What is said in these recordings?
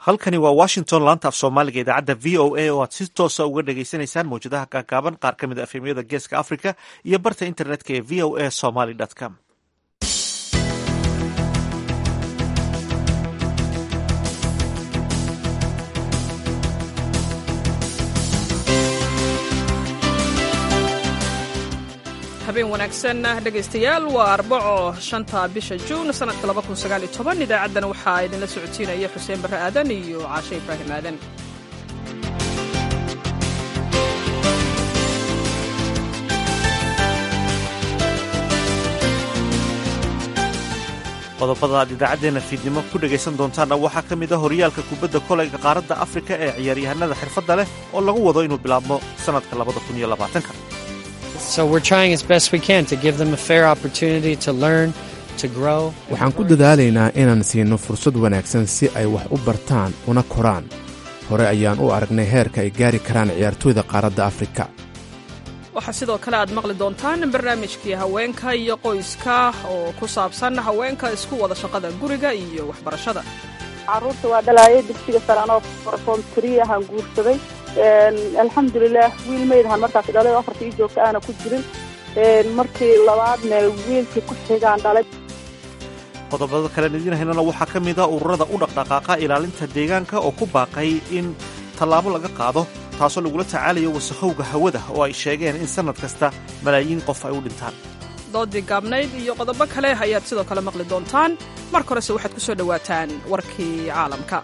halkani waa washington laanta af soomaaliga idaacadda v o a oo aad si toosa uga dhagaysanaysaan mawjadaha gaagaaban qaar ka mid a efemyada geeska africa iyo barta internetka ee v o a somaly com. habeen wanaagsan dhegaystayaal waa arbaco 5 bisha juun sanadka 2019 idaacaddana waxaa idinla socotiinaya xuseen barre aadan iyo caashe ibraahim aadan. qodobada aad idaacaddeenna fiidnimo ku dhegaysan doontaanna waxaa ka mid ah horyaalka kubadda kolayga qaaradda afrika ee ciyaaryahanada xirfadda leh oo lagu wado inuu bilaabmo sannadka 2020. So we're trying as best we can to give them a fair opportunity to learn, to grow. Waxaan ku dadaalaynaa inaan siino fursad wanaagsan si ay wax u bartaan una koraan. Hore ayaan u aragnay heerka ay gaari karaan ciyaartooyda qaaradda Afrika. Waxaa sidoo kale aad maqli doontaan barnaamijkii haweenka iyo qoyska oo ku saabsan haweenka isku wada shaqada guriga iyo waxbarashada. Carruurta waa dhalaayay dugsiga salaanoo form 3 ahaan guursaday. alxamdulilah wiil meydhan markaas dhalay 4 joogta aana ku jirin markii labaadna wiilkii ku xigaan dhalay. qodobada kale idin haynana waxaa ka mid ah ururada u dhaqdhaqaaqa ilaalinta deegaanka oo ku baaqay in tallaabo laga qaado taasoo lagula tacaalayo wasakhowga hawada oo ay sheegeen in sannad kasta malaayiin qof ay u dhintaan. doodii gaabnayd iyo qodobo kale ayaad sidoo kale maqli doontaan. marka horese waxaad ku soo dhowaataan warkii caalamka.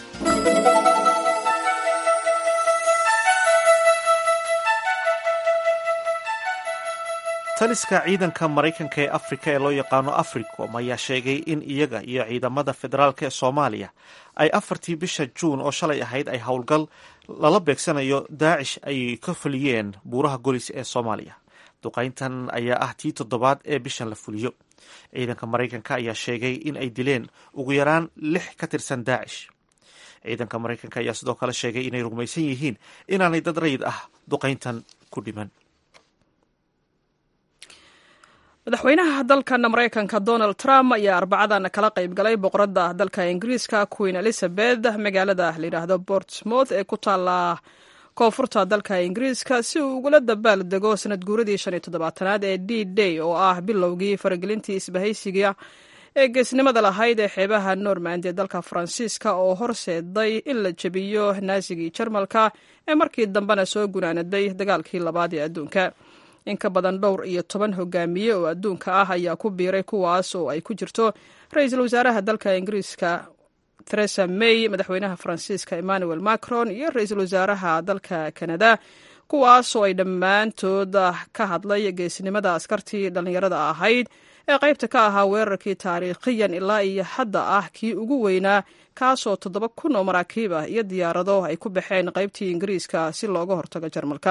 taliska ciidanka maraykanka ee afrika ee loo yaqaano africom ayaa sheegay in iyaga iyo ciidamada federaalk ee soomaaliya ay 4 bisha juun oo shalay ahayd ay howlgal lala beegsanayo daacish ay ka fuliyeen buuraha golis ee soomaaliya. duqayntan ayaa ah tii 7 ee bishan la fuliyo. ciidanka maraykanka ayaa sheegay in ay dileen ugu yaraan 6 ka tirsan daacish. ciidanka maraykanka ayaa sidoo kale sheegay inay rumaysan yihiin inaanay dad rayid ah duqayntan ku dhiman. madaxweynaha dalkan maraykanka donald trump ayaa arbacadan kala qayb galay boqoradda dalka ingiriiska queen elizabeth magaalada la yidhaahdo portsmouth ee ku taala koonfurta dalka ingiriiska si uu ugula dabaal dego sanad guuradii 57aad ee D-Day oo ah bilowgii faragelintii isbahaysiga ee geesnimada lahayd ee xeebaha Normand ee dalka Faransiiska oo horseeday in la jabiyo naasigii Jarmalka ee markii dambena soo gunaanaday dagaalkii labaad ee adduunka. in ka badan 12 hogaamiye oo adduunka ah ayaa ku biiray kuwaas oo ay ku jirto ra'iisul wasaaraha dalka ingiriiska Theresa May, madaxweynaha Faransiiska Emmanuel Macron iyo ra'iisul wasaaraha dalka Canada, kuwaas oo ay dhammaantood ka hadlay geesinimada askartii dhalinyarada ahayd ee qaybta ka ahaa weerarkii taariikhiyan ilaa iyo hadda ah kii ugu weynaa kaasoo 7,000 oo maraakiib ah iyo diyaarado ay ku baxeen qaybtii ingiriiska si looga hortago Jarmalka.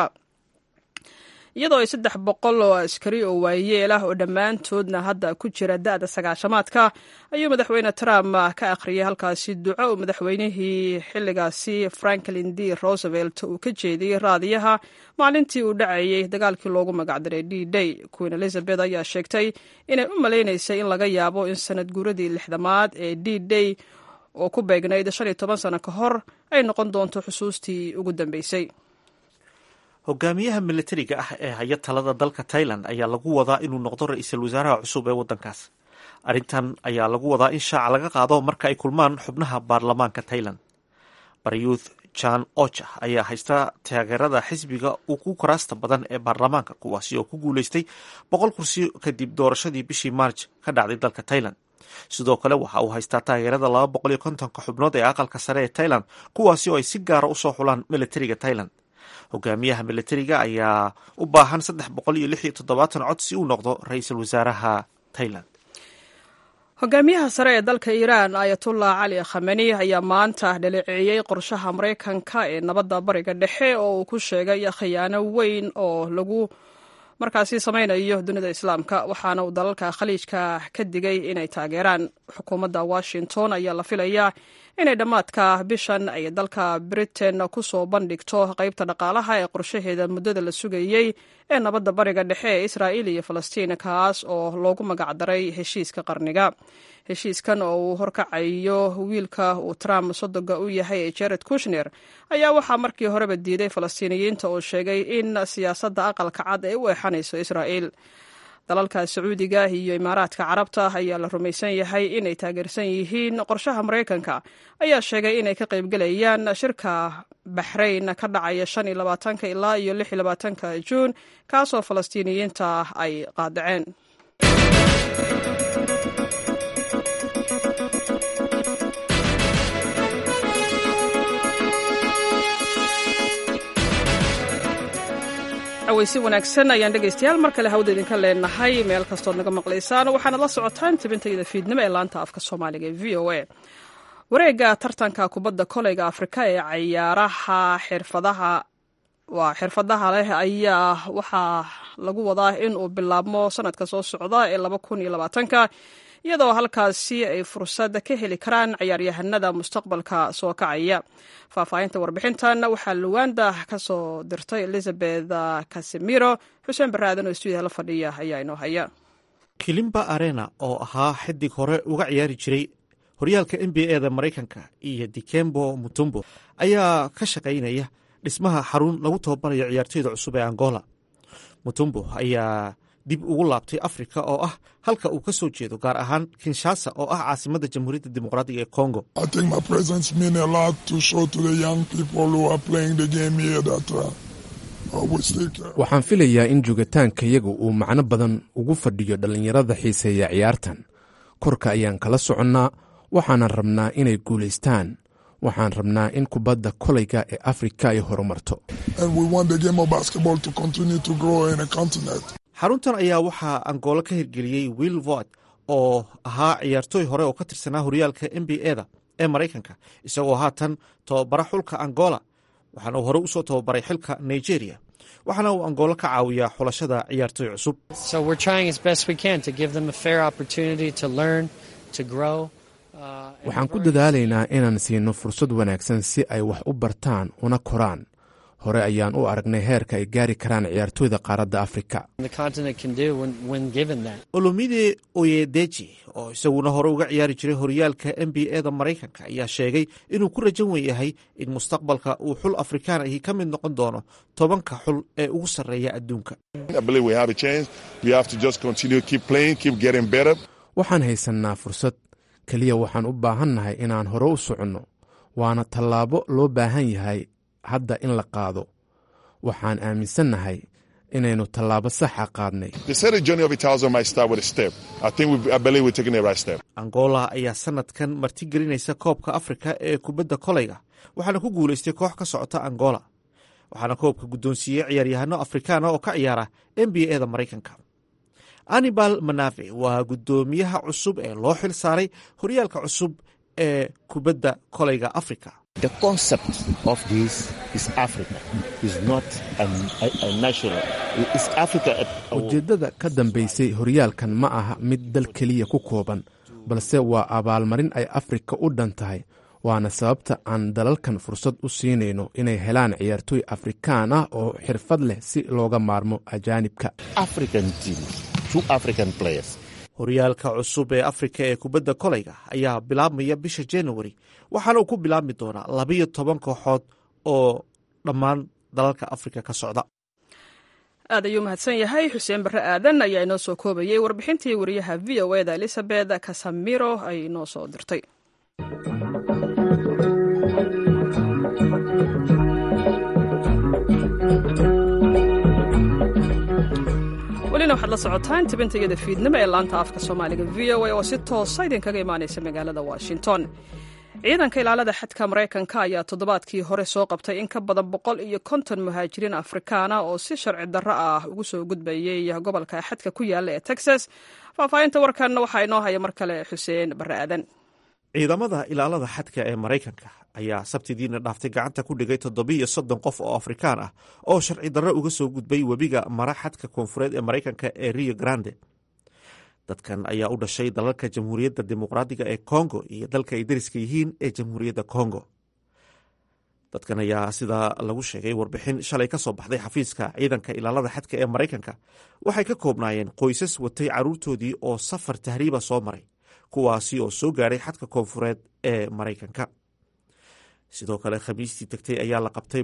iyadoo ay 300 oo askari oo waayeel ah oo dhammaantoodna hadda ku jira da'da 90-aadka ayuu madaxweyne Trump ka akhriyay halkaasi duco oo madaxweynihii xilligaasi Franklin D. Roosevelt uu ka jeediyey raadiyaha maalintii uu dhacayay dagaalkii loogu magacdaray D-Day. Queen Elizabeth ayaa sheegtay inay u maleynaysay in laga yaabo in sanad guuradii 60aad ee D-Day oo ku beegnayd 15 sano ka hor ay noqon doonto xusuustii ugu dambeysay. hogaamiyaha militariga ah ee haya talada dalka Thailand ayaa lagu wadaa inuu noqdo ra'iisul wasaaraha cusub ee waddankaas. arrintan ayaa lagu wadaa in shaaca laga qaado marka ay kulmaan xubnaha baarlamaanka Thailand. Prayuth Chan-ocha ayaa haysta taageerada xisbiga ugu kuraasta badan ee baarlamaanka kuwaasi oo ku guulaystay 100 kursi kadib doorashadii bishii March ka dhacday dalka Thailand. sidoo kale waxa uu haystaa taageerada 250 xubnood ee aqalka sare ee Thailand kuwaasi oo ay si gaara u soo xulaan militariga Thailand. hogaamiyaha militariga ayaa u baahan 376 cod si uu noqdo ra'iisul wasaaraha Thailand. hogaamiyaha sare ee dalka Iran Ayatollah Ali Khamenei ayaa maanta dhaleeceeyay qorshaha Mareykanka ee nabadda bariga dhexe oo uu ku sheegay khiyaano weyn oo lagu markaasi samaynayo dunida islaamka, waxaana uu dalalka khaliijka ka digay inay taageeraan. xukuumadda Washington ayaa la filayaa inay dhammaadka bishan ay dalka britain ku soo bandhigto qaybta dhaqaalaha ee qorshaheeda muddada la sugayey ee nabadda bariga dhexe ee israa'iil iyo falastiin, kaas oo loogu magacdaray heshiiska qarniga. heshiiskan oo uu horkacayo wiilka uu Trump sodoga u yahay ee Jared Kushner ayaa waxaa markii horeba diiday falastiiniyiinta oo sheegay in siyaasadda aqalka cad ay u eexanayso Israa'iil. dalalka Sacuudiga iyo Imaaraadka Carabta ayaa la rumaysan yahay inay taageersan yihiin qorshaha Mareykanka, ayaa sheegay inay ka qaybgalayaan shirka Bahrain ka dhacaya 25 ilaa iyo 26 Juun, kaasoo falastiiniyiinta ay qaadaceen. aweysi wanaagsan ayaan dhegaystayaal mar kale hawda idinka leenahay meel kastood naga maqlaysaan. waxaana la socotaan tibintayda fiidnimo ee laanta afka Soomaaliga ee VOA. wareega tartanka kubadda koleyga Afrika ee ciyaaraha xirfadaha leh ayaa waxaa lagu wadaa in uu bilaabmo sanadka soo socda ee 2020, iyadoo halkaasi ay fursad ka heli karaan ciyaaryahanada mustaqbalka soo kacaya. faahfaahinta warbixintan waxaa Luwanda ka soo dirtay Elizabeth Casemiro. Xuseen Baraadan oo stuudiyaha la fadhiya ayaa inoo haya. Kilimba Arena oo ahaa xidig hore uga ciyaari jiray horyaalka NBA-da Mareykanka iyo Dikembe Mutombo ayaa ka shaqaynaya dhismaha xarun lagu tababarayo ciyaartoyda cusub ee Angola. Mutombo ayaa dib ugu laabtay Afrika oo ah halka uu ka soo jeedo, gaar ahaan Kinshasa oo ah caasimadda Jamhuuriyadda Dimuqraadiga ee Congo. I think my presence mean a lot to show to the young people who are playing the game here that waxaan filayaa in joogitaankayaga uu macno badan ugu fadhiyo dhallinyarada xiiseeya ciyaartan. korka ayaan kala soconnaa, waxaanan rabnaa inay guulaystaan. waxaan rabnaa in kubadda koleyga ee Afrika ay horumarto. xaruntan ayaa waxaa Angola ka hirgeliyey Will Voigt oo ahaa ciyaartooy hore oo ka tirsanaa horyaalka NBA-da ee Mareykanka, isagoo haatan tababara xulka Angola. waxaana uu hore usoo tababaray xilka Nigeria, waxaana uu Angola ka caawiyaa xulashada ciyaartooy cusub. So we're trying as best we can to give them a fair opportunity to learn, to grow. waxaan ku dadaalaynaa inaan siino fursad wanaagsan si ay wax u bartaan una koraan. hore ayaan u aragnay heerka ay gaari karaan ciyaartooyda qaaradda Afrika. Olumide Oyedeji oo isaguna hore uga ciyaari jiray horyaalka NBA-da Mareykanka ayaa sheegay inuu ku rajan wen yahay in mustaqbalka uu xul Afrikaan ahi ka mid noqon doono 10 xul ee ugu sarreeya adduunka. waxaan haysannaa fursad, keliya waxaan u baahannahay inaan hore u soconno. waana tallaabo loo baahan yahay hadda in la qaado. waxaan aaminsannahay inaynu tallaabo saxa qaadnay. Angola ayaa sanadkan martigelinaysa koobka Afrika ee kubadda koleyga, waxaana ku guulaystay koox ka socota Angola. waxaana koobka guddoonsiiyey ciyaaryahano Afrikaana oo ka ciyaara NBA-da Mareykanka. Anibal Manafe waa guddoomiyaha cusub ee loo xil saaray horyaalka cusub ee kubadda koleyga Afrika. The concept of this is Africa is not a national. It's Africa. Ujeeddada ka dambaysay horyaalkan ma aha mid dal keliya ku kooban, balse waa abaalmarin ay Afrika u dhan tahay. waana sababta aan dalalkan fursad u siinayno inay helaan ciyaartooy Afrikaan ah oo xirfad leh si looga maarmo ajaanibka. African teams, two African players. horyaalka cusub ee Afrika ee kubadda koleyga ayaa bilaabmaya bisha January, waxaana uu ku bilaabmi doonaa 12 kooxood oo dhammaan dalalka Afrika ka socda. aad ayuu mahadsan yahay Xuseen Barre Aadan ayaa inoo soo koobayay warbixintii wariyaha VOA-da Elizabeth Casemiro ay inoo soo dirtay. welina waxaad la socotaan tibintayada fiidnimo ee laanta afka Soomaaliga VOA oo si toosa idinkaga imaanaysa magaalada Washington. ciidanka ilaalada xadka Mareykanka ayaa toddobaadkii hore soo qabtay in ka badan 150 muhaajiriin Afrikaana oo si sharci darro ah ugu soo gudbayay gobolka xadka ku yaala ee Texas. faahfaahinta warkan waxaa inoo haya mar kale Xuseen Barre Aadan. ciidamada ilaalada xadka ee Mareykanka ayaa sabtidiina dhaaftay gacanta ku dhigay 37 qof oo Afrikaan ah oo sharci darro uga soo gudbay webiga mara xadka koonfureed ee Mareykanka ee Rio Grande. dadkan ayaa u dhashay dalalka jamhuuriyadda dimuqraadiga ee kongo iyo dalka ay dariska yihiin ee jamhuuriyadda kongo. dadkan ayaa sida lagu sheegay warbixin shalay ka soo baxday xafiiska ciidanka ilaalada xadka ee maraykanka waxay ka koobnaayeen qoysas watay carruurtoodii oo safar tahriiba soo maray, kuwaasi oo soo gaadhay xadka koonfureed ee maraykanka. sidoo kale khamiistii tagtay ayaa la qabtay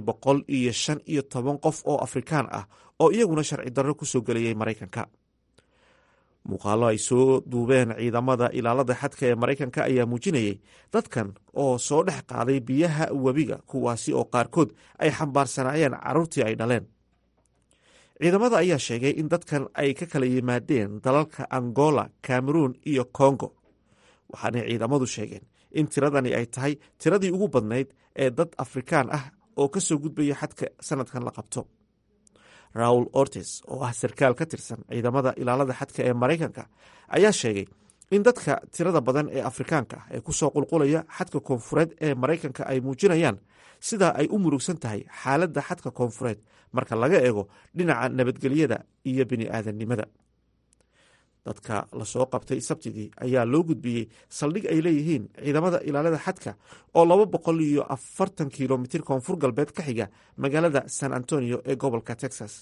115 qof oo afrikaan ah oo iyaguna sharci darro ku soo gelayay maraykanka. muuqaalo ay soo duubeen ciidamada ilaalada xadka ee maraykanka ayaa muujinayay dadkan oo soo dhex qaaday biyaha webiga, kuwaasi oo qaarkood ay xambaarsanaayeen carruurtii ay dhaleen. ciidamada ayaa sheegay in dadkan ay ka kala yimaadeen dalalka Angola, Cameroon iyo Congo, waxaanay ciidamadu sheegeen in tiradani ay tahay tiradii ugu badnayd ee dad afrikaan ah oo ka soo gudbaya xadka sanadkan la qabto. Raul Ortiz oo ah sarkaal ka tirsan ciidamada ilaalada xadka ee maraykanka ayaa sheegay in dadka tirada badan ee afrikaanka ah ee ku soo qulqulaya xadka koonfureed ee maraykanka ay muujinayaan sida ay u murugsan tahay xaaladda xadka koonfureed marka laga eego dhinaca nabadgelyada iyo bini'aadannimada. dadka lasoo qabtay sabtidii ayaa loo gudbiyey saldhig ay leeyihiin ciidamada ilaalada xadka oo 240 kilomitir koonfur galbeed ka xiga magaalada San Antonio ee gobolka Texas.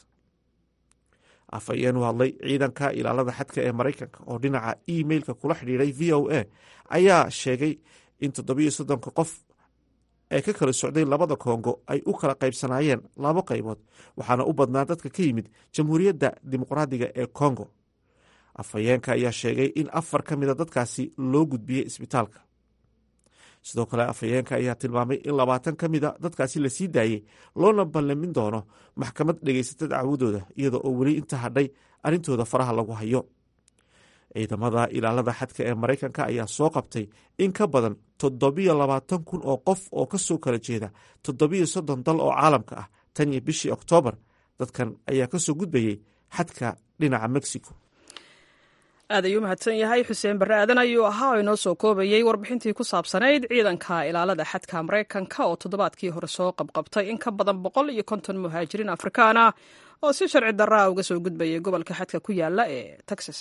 afhayeen u hadlay ciidanka ilaalada xadka ee maraykanka oo dhinaca emailka kula xidhiiray VOA ayaa sheegay in 37 qof ee ka kala socday labada Kongo ay u kala qaybsanaayeen 2 qaybood, waxaana u badnaa dadka ka yimid jamhuuriyadda dimuqraadiga ee Kongo. afhayeenka ayaa sheegay in 4 ka mida dadkaasi loo gudbiyey isbitaalka. sidoo kale afhayeenka ayaa tilmaamay in 20 ka mida dadkaasi la sii daayey loona ballamin doono maxkamad dhegaysata dacwadooda, iyada oo weli inta hadhay arrintooda faraha lagu hayo. ciidamada ilaalada xadka ee maraykanka ayaa soo qabtay in ka badan 27,000 oo qof oo ka soo kala jeeda 37 dal oo caalamka ah tan iyo bishii Oktoobar. dadkan ayaa ka soo gudbayey xadka dhinaca Mexico. aad ayuu mahadsan yahay xuseen barre aadan ayuu ahaa oo inoo soo koobayey warbixintii ku saabsanayd ciidanka ilaalada xadka maraykanka oo toddobaadkii hore soo qabqabtay in ka badan 150 muhaajiriin afrikaan ah oo si sharci darraa uga soo gudbayay gobolka xadka ku yaala ee Texas.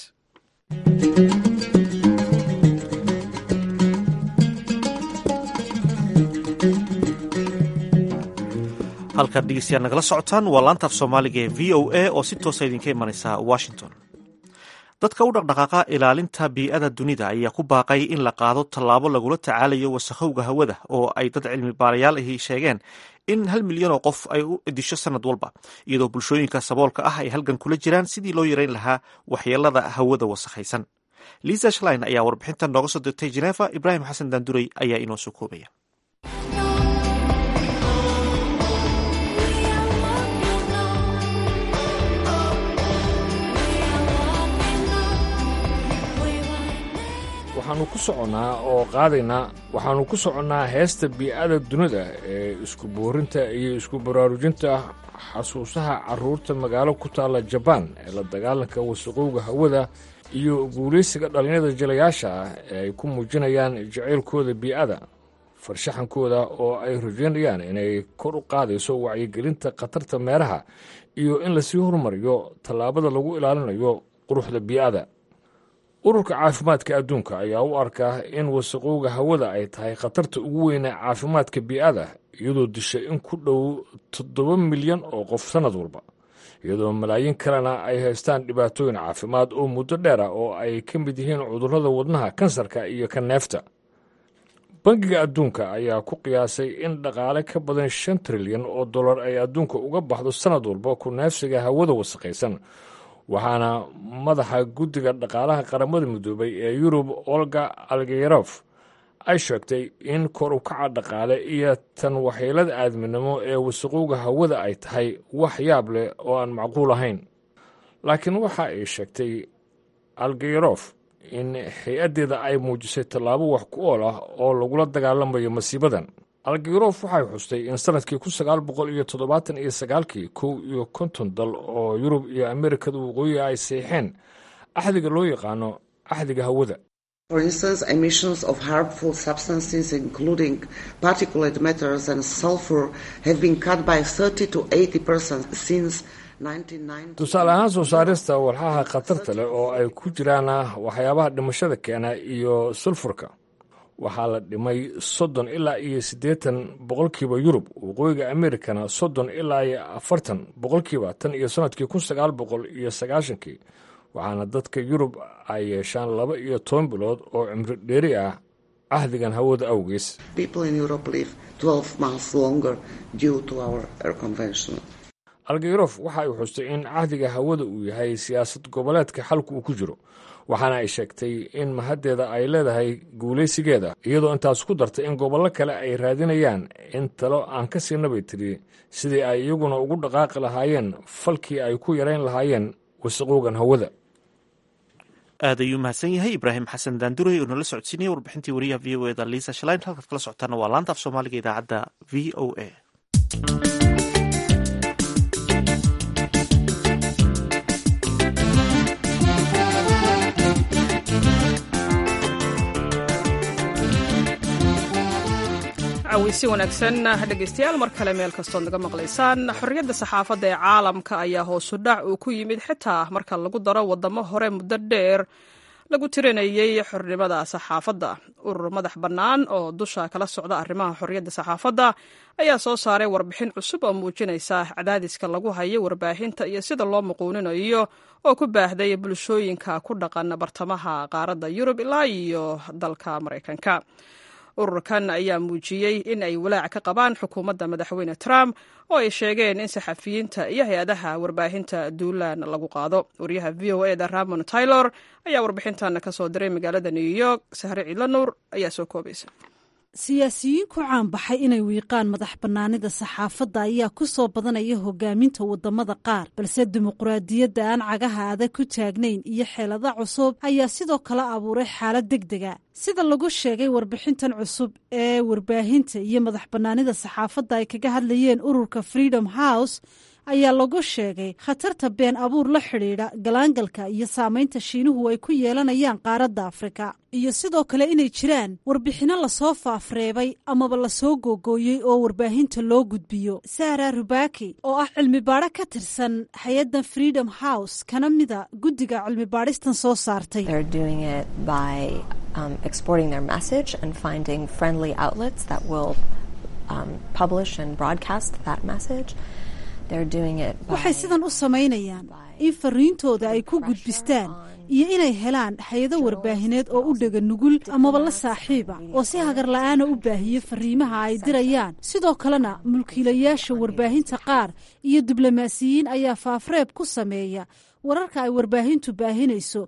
halkaad dhegeystayaal nagala socotaan waa laantaaf soomaaliga ee VOA oo si toosa idinka imanaysa Washington. dadka u dhaqdhaqaaqa ilaalinta bii'ada dunida ayaa ku baaqay in la qaado tallaabo lagula tacaalayo wasakhowga hawada oo ay dad cilmi baarayaal ahi sheegeen in 1 milyan oo qof ay u disho sanad walba, iyadoo bulshooyinka saboolka ah ay halgan kula jiraan sidii loo yareyn lahaa waxyeelada hawada wasakhaysan. Lisa Schlein ayaa warbixintan nooga soo dirtay Geneva. Ibraahim xasan daanduray ayaa inoo soo koobaya. waxaanu ku soconnaa heesta bii'ada dunida ee isku boorinta iyo isku baraarujinta xasuusaha carruurta magaalo ku taalla Jabaan ee la dagaalanka wasaqowga hawada iyo guulaysiga dhalinyarada jilayaasha ah ee ay ku muujinayaan jacaylkooda bii'ada, farshaxankooda oo ay rajaynayaan inay kor u qaadayso wacyigelinta khatarta meeraha iyo in lasii horumariyo tallaabada lagu ilaalinayo quruxda bii'ada. ururka caafimaadka adduunka ayaa u arkaa in wasaqowga hawada ay tahay khatarta ugu weyne caafimaadka bii'ada, iyadoo dishay in ku dhow 7 milyan oo qof sannad walba, iyadoo malaayiin kalena ay haystaan dhibaatooyin caafimaad oo muddo dheer ah oo ay ka mid yihiin cudurrada wadnaha, kansarka iyo ka neefta. bangiga adduunka ayaa ku qiyaasay in dhaqaale ka badan $5 trilyan oo dollar ay adduunka uga baxdo sannad walba ku neefsiga hawada wasakhaysan, waxaana madaxa guddiga dhaqaalaha qaramada midoobay ee Yurub Olga Algeyerof ay sheegtay in kor u kaca dhaqaale iyo tan waxyeelada aadminimo ee wasaqowga hawada ay tahay wax yaab leh oo aan macquul ahayn. laakiin waxa ay sheegtay Algeyerof in hay-addeeda ay muujisay tallaabo wax ku ool ah oo lagula dagaalamayo masiibadan. Algeyerof waxay xustay in sanadkii 1979 51 dal oo Yurub iyo Ameerikada waqooyi ay seexeen axdiga loo yaqaano axdiga hawada. For instance, emissions of harmful substances including particulate matters and sulfur have been cut by 30 to 80% since tusaale ahaan soo saarista walxaha khatarta leh oo ay ku jiraan waxyaabaha dhimashada keena iyo sulfurka waxaa la dhimay 30 ilaa iyo 80 boqolkiiba Yurub, waqooyiga Amerikana 30 ilaa iyo 40 boqolkiiba tan iyo sanadkii 1990 waxaana dadka Yurub ay yeeshaan 12 bilood oo cimri dheeri ah ahdigan hawada awgees. People in Europe live 12 months longer due to our air convention. Algayrof waxa ay xustay in ahdiga hawada uu yahay siyaasad goboleedka xalku uu ku jiro, waxaana ay sheegtay in mahaddeeda ay leedahay guulaysigeeda, iyadoo intaas ku dartay in gobollo kale ay raadinayaan in talo aan ka sii nabay tiri sidii ay iyaguna ugu dhaqaaqi lahaayeen falkii ay ku yarayn lahaayeen wasaqowgan hawada. aad ayuu mahadsan yahay Ibraahim Xasan Daanduray oo nala socodsiinaya warbixintii wariyaha VOA Lisa Schlein. halkaad kala socotaana waa laanta af Soomaaliga idaacadda VOA. si wanaagsan dhegeystayaal mar kale meel kastood naga maqlaysaan. xorriyadda saxaafadda ee caalamka ayaa hoosu dhac uu ku yimid xitaa marka lagu daro wadamo hore muddo dheer lagu tirinayay xornimada saxaafadda. urur madax bannaan oo dusha kala socda arrimaha xorriyadda saxaafadda ayaa soo saaray warbixin cusub oo muujinaysa cadaadiska lagu hayo warbaahinta iyo sida loo muquuninayo oo ku baahday bulshooyinka ku dhaqan bartamaha qaaradda Yurub ilaa iyo dalka Mareykanka. ururkan ayaa muujiyey in ay walaac ka qabaan xukuumadda madaxweyne Trump oo ay sheegeen in saxafiyiinta iyo hay-adaha warbaahinta duulaan lagu qaado. wariyaha VOA-da Ramon Taylor ayaa warbixintan ka soo diray magaalada New York. Sahre Ciidla Nuur ayaa soo koobaysa. siyaasiyiin ku caanbaxay inay wiiqaan madax bannaanida saxaafadda ayaa ku soo badanaya hogaaminta wadamada qaar, balse dimuqraadiyadda aan cagaha adag ku taagnayn iyo xeelada cusub ayaa sidoo kale abuuray xaalad degdega. sida lagu sheegay warbixintan cusub ee warbaahinta iyo madax bannaanida saxaafadda ay kaga hadlayeen ururka Freedom House ayaa lagu sheegay khatarta been abuur la xidhiidha galaangalka iyo saamaynta shiinuhu ay ku yeelanayaan qaaradda Afrika, iyo sidoo kale inay jiraan warbixinno lasoo faafreebay amaba lasoo googooyey oo warbaahinta loo gudbiyo. Sara Rubaki oo ah cilmi baadho ka tirsan hay-addan Freedom House kana mida guddiga cilmi baadhistan soo saartay. Exporting their message and finding friendly outlets that will publish and broadcast that message. waxay sidan u samaynayaan in fariintooda ay ku gudbistaan iyo inay helaan hay-ado warbaahineed oo u dhega nugul amaba la saaxiiba oo si hagar la'aana u baahiyo fariimaha ay dirayaan. sidoo kalena mulkiilayaasha warbaahinta qaar iyo diblomaasiyiin ayaa faafreeb ku sameeya wararka ay warbaahintu baahinayso.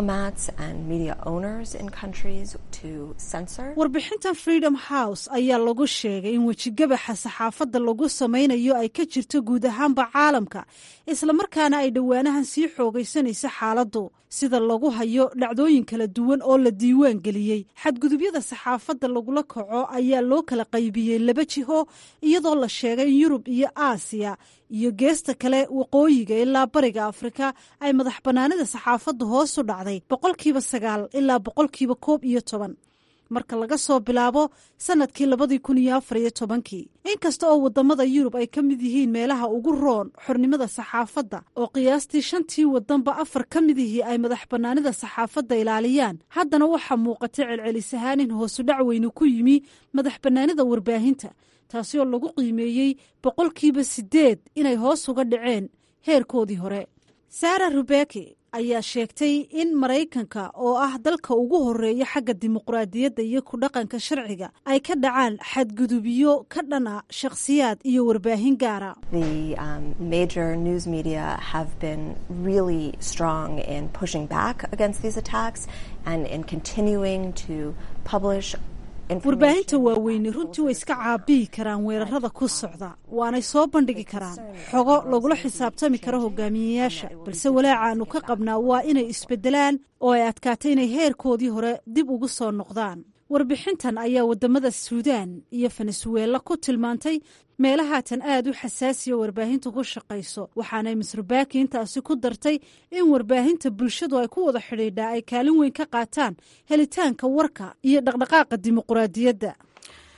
warbixintan Freedom House ayaa lagu sheegay in wejigabaxa saxaafadda lagu samaynayo ay ka jirto guud ahaanba caalamka, islamarkaana ay dhowaanahan sii xoogaysanaysa xaaladdu. sida lagu hayo dhacdooyin kala duwan oo la diiwaan geliyey, xadgudubyada saxaafadda lagula kaco ayaa loo kala qaybiyey 2 jiho, iyadoo la sheegay in Yurub iyo Aasiya iyo geesta kale waqooyiga ilaa bariga Afrika ay madax bannaanida saxaafaddu hoos u dhacday 9% ilaa 11%. marka laga soo bilaabo sanadkii 2014. inkasta oo wadamada Yurub ay ka mid yihiin meelaha ugu roon xornimada saxaafadda oo qiyaastii 5 wadanba 4 ka mid yihiin ay madax bannaanida saxaafadda ilaaliyaan, haddana waxaa muuqata celcelis ahaan in hoosu dhac weyn ku yimi madax bannaanida warbaahinta, taasi oo lagu qiimeeyey 8% inay hoos uga dhaceen heerkoodii hore. Sara Rubaki ayaa sheegtay in Mareykanka oo ah dalka ugu horeeya xagga dimuqraadiyadda iyo ku dhaqanka sharciga ay ka dhacaan xadgudubyo ka dhana shakhsiyaad iyo warbaahin gaara. The major news media have been really strong in pushing back against these attacks and in continuing to publish warbaahinta waaweyni runtii way iska caabiyi karaan weerarada ku socda, waanay soo bandhigi karaan xogo lagula xisaabtami karo hogaamiyeyaasha, balse walaacaanu ka qabnaa waa inay isbedelaan oo ay adkaatay inay heerkoodii hore dib ugu soo noqdaan. warbixintan ayaa wadamada Suudaan iyo Venezuela ku tilmaantay meelahaatan aad u xasaasiya warbaahinta ku shaqayso, waxaanay Rubaki intaasi ku dartay in warbaahinta bulshadu ay ku wada xidhiidhaa ay kaalin weyn ka qaataan helitaanka warka iyo dhaqdhaqaaqa dimuqraadiyadda.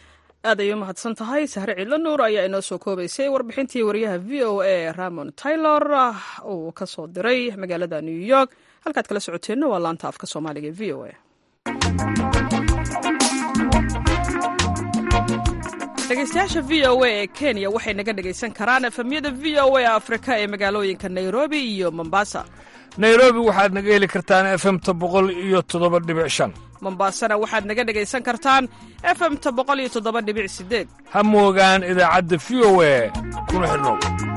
aad ayay u mahadsan tahay sahre ciidlo nuur ayaa inoo soo koobaysay warbixintii wariyaha v o a ramon taylor uu ka soo diray magaalada new york halkaad kala socoteenna waa laanta afka soomaaliga v o a dhegeystayaasha v o a ee kenya waxay naga dhegaysan karaan efemyada v o a afrika ee magaalooyinka nairobi iyo mombasa. nairobi waxaad naga heli kartaan efemta 107.5. mombasana waxaad naga dhegaysan kartaan efemta 107.8. ha moogaan idaacadda v o a kuna xidhnow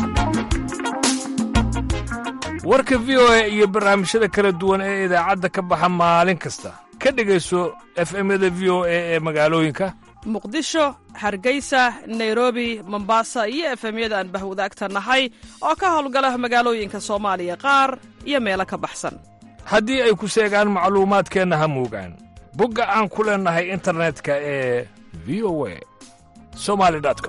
warka v o a iyo barnaamijyada kala duwan ee idaacadda ka baxa maalin kasta ka dhegayso efemyada v o a ee magaalooyinka muqdisho, hargeysa, nairobi, mombasa iyo efemyada aan bahwadaagta nahay oo ka howlgala magaalooyinka soomaaliya qaar iyo meelo ka baxsan. haddii ay ku seegaan macluumaadkeenna ha moogaan bogga aan ku leennahay internetka ee v o a somali.com.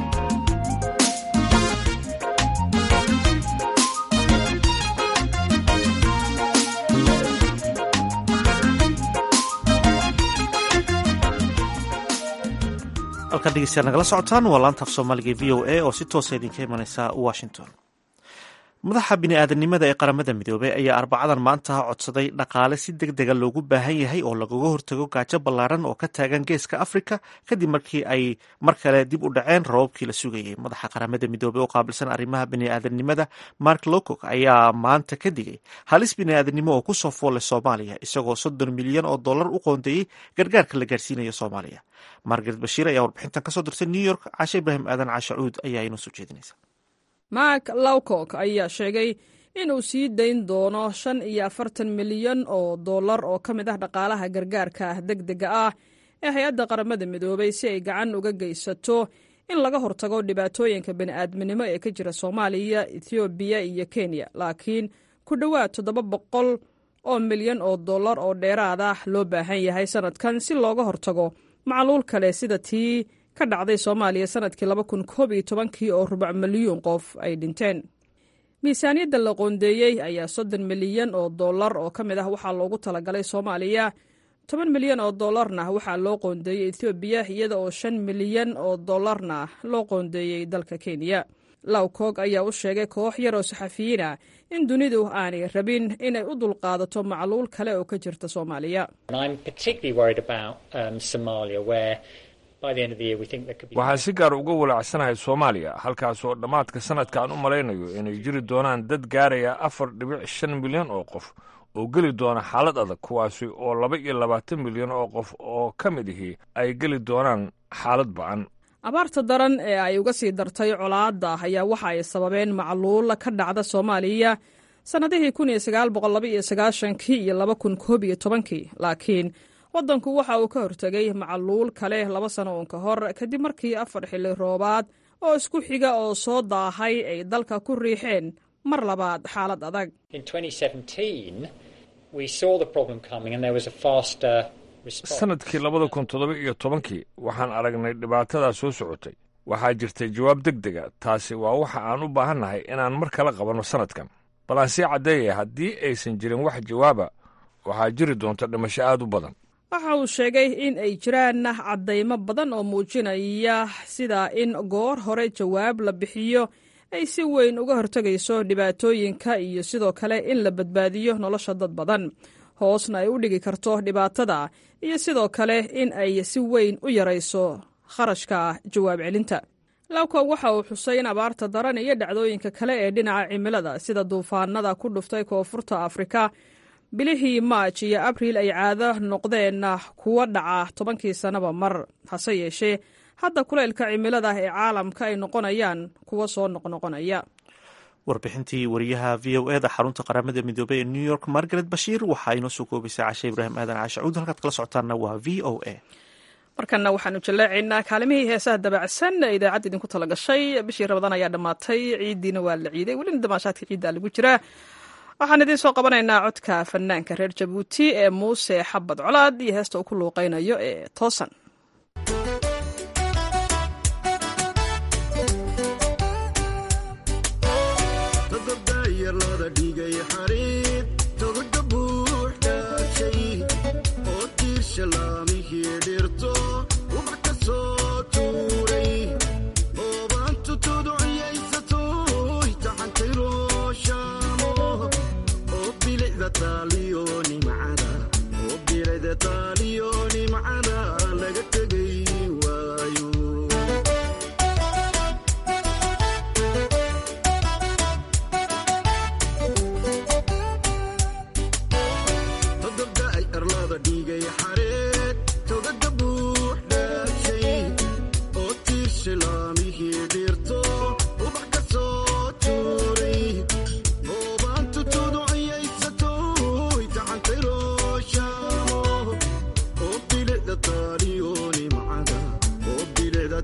halkaan dhegeystayaal nagala socotaan waa laanta af soomaaliga v o a oo si toosa idinka imanaysa washington. madaxa bini'aadanimada ee qaramada midoobey ayaa arbacadan maanta codsaday dhaqaale si deg dega loogu baahan yahay oo lagaga hortago gaajo ballaaran oo ka taagan geeska afrika kadib markii ay mar kale dib u dhaceen roobabkii la sugayey. madaxa qaramada midoobey oo qaabilsan arrimaha bini'aadanimada mark lowcock ayaa maanta ka digay halis bini'aadanimo oo kusoo foollay soomaaliya isagoo $30 milyan oo dollar u qoondeeyey gargaarka la gaarsiinayo soomaaliya. margaret bashiir ayaa warbixintan kasoo dirtay new york. cashe ibraahim aadan caashacuud ayaa inoo soo jeedinaysa. mark lowcock ayaa sheegay inuu sii dayn doono $45 milyan oo dollar oo ka mid ah dhaqaalaha gargaarka deg dega ah ee hay-adda qaramada midoobay si ay gacan uga geysato in laga hortago dhibaatooyinka bini'aadminimo ee ka jira soomaaliya, ethoobiya iyo kenya. laakiin ku dhowaad $700 milyan oo dollar oo dheeraad ah loo baahan yahay sanadkan si looga hortago macluul kale sida tii ka dhacday soomaaliya sanadkii 2011 oo rubac milyuun qof ay dhinteen. miisaaniyadda la qoondeeyey ayaa $30 milyan oo dollar oo ka mid ah waxaa loogu talagalay soomaaliya, $10 milyan oo dollarna waxaa loo qoondeeyey ethoobiya, iyada oo $5 milyan oo dollarna loo qoondeeyey dalka kenya. lowcock ayaa u sheegay koox yar oo saxafiyiin ah in dunidu aanay rabin inay u dulqaadato macluul kale oo ka jirta soomaaliya. waxaan si gaar uga walaacsanahay soomaaliya halkaasoo dhammaadka sanadka aan u malaynayo inay jiri doonaan dad gaaraya 4.5 milyan oo qof oo geli doona xaalad adag, kuwaasi oo 22 milyan oo qof oo ka mid ihi ay geli doonaan xaalad ba'an. abaarta daran ee ay uga sii dartay colaadda ayaa waxa ay sababeen macluul ka dhacda soomaaliya sannadihii 1992 iyo 2011, laakiin waddanku waxa uu ka hortegay macluul kale 2 sano uun ka hor kadib markii 4 xilli roobaad oo isku xiga oo soo daahay ay dalka ku riixeen mar labaad xaalad adag. sanadkii 2017 waxaan aragnay dhibaatadaa soo socotay. waxaa jirtay jawaab deg dega. taasi waa waxa aan u baahannahay inaan mar kala qabanno sanadkan. bal aan sii caddeeyay haddii aysan jirin wax jawaaba waxaa jiri doonta dhimasho aad u badan. waxa uu sheegay in ay jiraan caddaymo badan oo muujinaya sida in goor hore jawaab la bixiyo ay si weyn uga hortegayso dhibaatooyinka iyo sidoo kale in la badbaadiyo nolosha dad badan, hoosna ay u dhigi karto dhibaatada iyo sidoo kale in ay si weyn u yarayso kharashka jawaab celinta. lowcock waxa uu xusay in abaarta daran iyo dhacdooyinka kale ee dhinaca cimilada sida duufaanada ku dhuftay koonfurta afrika bilihii maaj iyo abriil ay caado noqdeen kuwa dhaca 10 sannaba mar. hase yeeshee hadda kulaylka cimilada ee caalamka ay noqonayaan kuwa soo noqnoqonaya. warbixintii wariyaha v o e da xarunta qaramada midoobey ee new york margaret bashiir waxaa inoo soo koobaysay cashe ibraahim aadan caashacuud. halkaad kala socotaanna waa v o a. markanna waxaanu jallaacaynaa kaalimihii heesaha dabacsan ee idaacadda idinku tala gashay. bishii ramadaan ayaa dhammaatay, ciiddiina waa la ciiday, welina damaashaadka ciiddaa lagu jiraa. waxaan idiin soo qabanaynaa codka fanaanka reer jabuuti ee muuse xabad colaad iyo heesta uu ku luuqaynayo ee toosan. Shalaami hidhirto ubax ka soo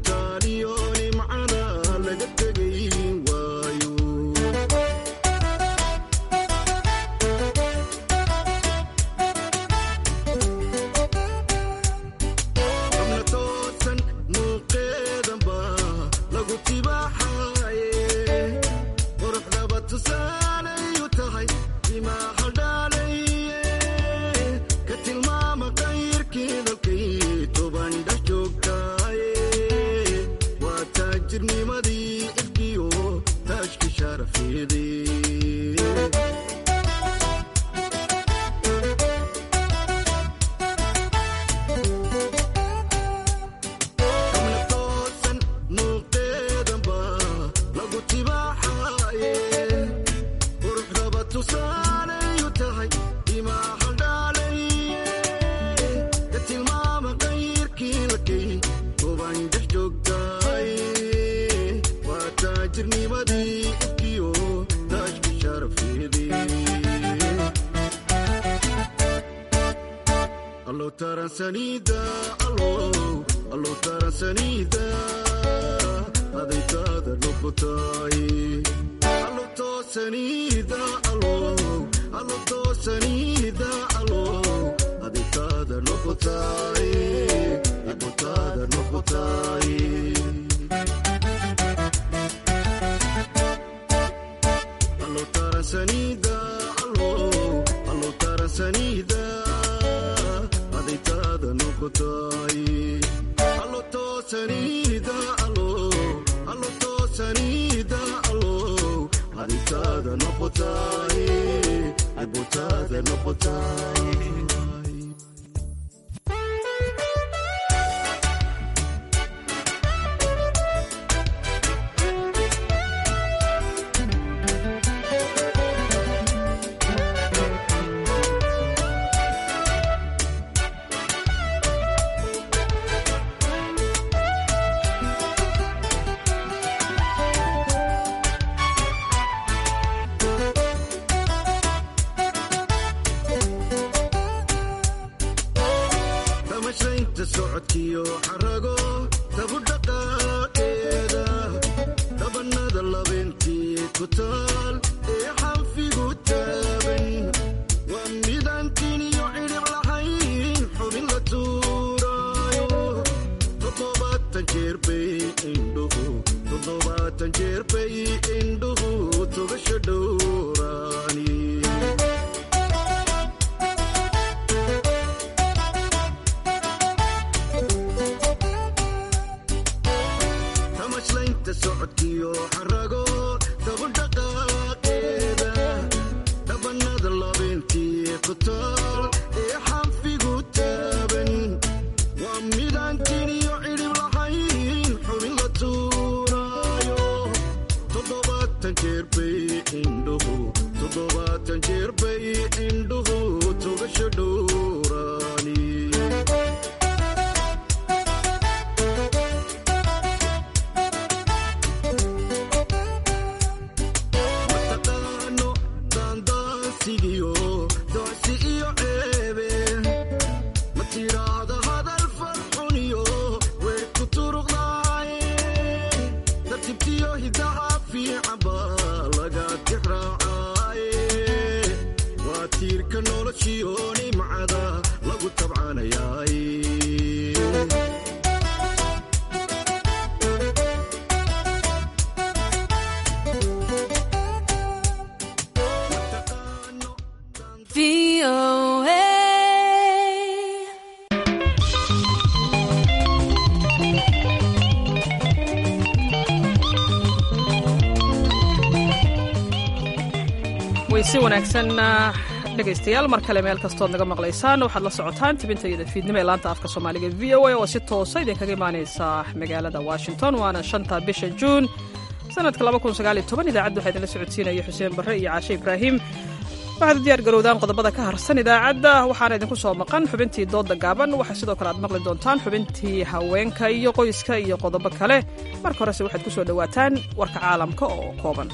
si wanaagsan dhegaystayaal mar kale meel kastood naga maqlaysaan waxaad la socotaan tibintayada fiidnimo ee laanta afka soomaaliga v o a oo si toosa idinkaga imaanaysa magaalada washington waana 5 bisha juun sanadka 2019 idaacadda waxaa idinla socodsiinaya xuseen barre iyo caashe ibraahim waxaad u diyaar garowdaan qodobada ka harsan idaacadda waxaana idinku soo maqan xubintii dooda gaaban waxaa sidoo kale aad maqli doontaan xubintii haweenka iyo qoyska iyo qodobo kale marka horese waxaad ku soo dhowaataan warka caalamka oo kooban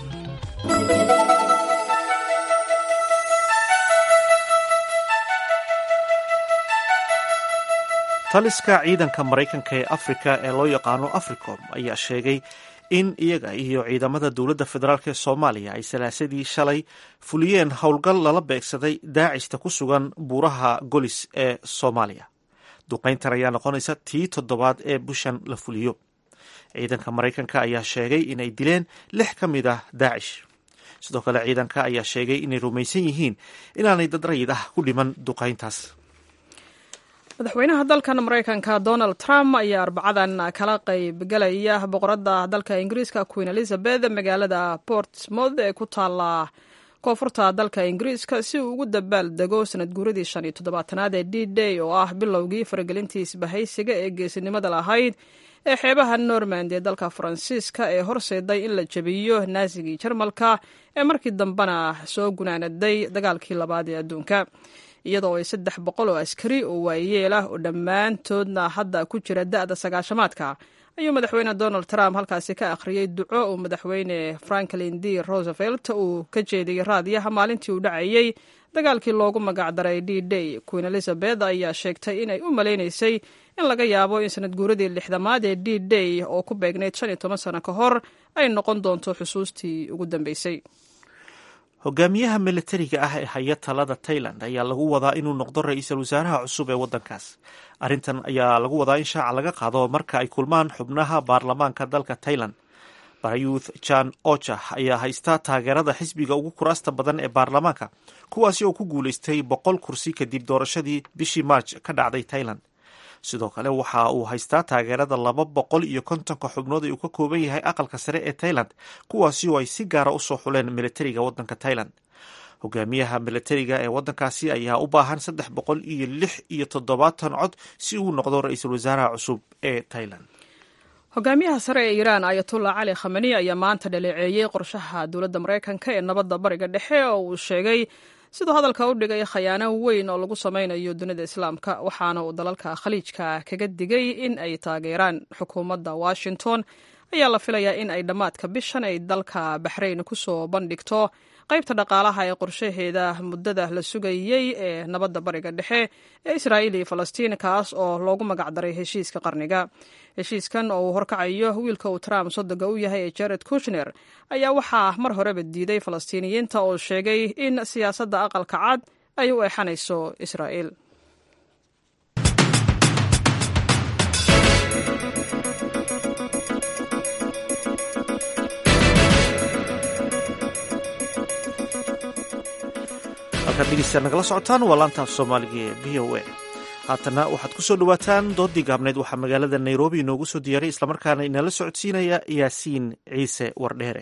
taliska ciidanka maraykanka ee afrika ee loo yaqaano africom ayaa sheegay in iyaga iyo ciidamada dowladda federaalk ee soomaaliya ay salaasadii shalay fuliyeen howlgal lala beegsaday daacista ku sugan buuraha golis ee soomaaliya. duqayntan ayaa noqonaysa tii 7aad ee bishan la fuliyo. ciidanka maraykanka ayaa sheegay inay dileen 6 ka mid ah daacish. sidoo kale ciidanka ayaa sheegay inay rumaysan yihiin inaanay dad rayid ah ku dhiman duqayntaas. madaxweynaha dalkan maraykanka Donald Trump ayaa arbacadan kala qaybgalaya boqoradda dalka Ingiriiska Queen Elizabeth magaalada Portsmouth ee ku taala koonfurta dalka Ingiriiska si uu ugu dabaaldego sanad guuradii 75aad ee D-Day oo ah bilowgii faragelintii isbahaysiga ee geesinimada lahayd ee xeebaha Normandy ee dalka Faransiiska ee horseeday in la jabiyo Naazigii Jarmalka ee markii dambena soo gunaanaday dagaalkii labaad ee adduunka. iyadoo ay 300 oo askari oo waayeel ah oo dhammaantoodna hadda ku jira da'da 90-aadka ayuu madaxweyne Donald Trump halkaasi ka akhriyay duco uu madaxweyne Franklin D. Roosevelt uu ka jeediyay raadiyaha maalintii uu dhacayay dagaalkii loogu magac daray D-Day. Queen Elizabeth ayaa sheegtay inay u maleynaysay in laga yaabo in sanad guuradii 60aad ee D-Day oo ku beegnayd 15 sano ka hor ay noqon doonto xusuustii ugu dambeysay. hogaamiyaha militariga ah ee haya talada Thailand ayaa lagu wadaa inuu noqdo ra'iisul wasaaraha cusub ee waddankaas. arrintan ayaa lagu wadaa in shaaca laga qaado marka ay kulmaan xubnaha baarlamaanka dalka Thailand. Prayuth Chan-ocha ayaa haysta taageerada xisbiga ugu kuraasta badan ee baarlamaanka, kuwaasi oo ku guulaystay 100 kursi kadib doorashadii bishii March ka dhacday Thailand. sidoo kale waxa uu haystaa taageerada 250 xubnood ee uu ka kooban yahay aqalka sare ee Thailand, kuwaasi oo ay si gaara u soo xuleen militariga waddanka Thailand. hogaamiyaha militariga ee waddankaasi ayaa u baahan 376 cod si uu noqdo ra'iisul wasaaraha cusub ee Thailand. hogaamiyaha sare ee Iiraan Ayatollah Ali Khamenei ayaa maanta dhaleeceeyay qorshaha dowladda Maraykanka ee nabadda bariga dhexe oo uu sheegay sidoo hadalka u dhigay khayaano weyn oo lagu sameynayo dunida islaamka, waxaana uu dalalka khaliijka kaga digay in ay taageeraan xukuumadda Washington. ayaa la filayaa in ay dhammaadka bishan ay dalka Bahrain ku soo bandhigto qaybta dhaqaalaha ee qorshaheeda muddada la sugayay ee nabadda bariga dhexe ee Israa'iil iyo Falastiin, kaas oo loogu magac daray heshiiska qarniga. heshiiskan oo uu horkacayo wiilka uu Trump sodoga u yahay ee Jared Kushner ayaa waxaa mar horeba diiday Falastiiniyiinta oo sheegay in siyaasadda aqalka cad ay u eexanayso Israa'iil. dhegeystayaal nagala socotaan waa laanta af soomaaliga ee VOA. haatana waxaad ku soo dhawaataan doodii gaabneyd. waxaa magaalada Nairobi inoogu soo diyaaray islamarkaana inala socodsiinaya Yaasiin Ciise Wardheere.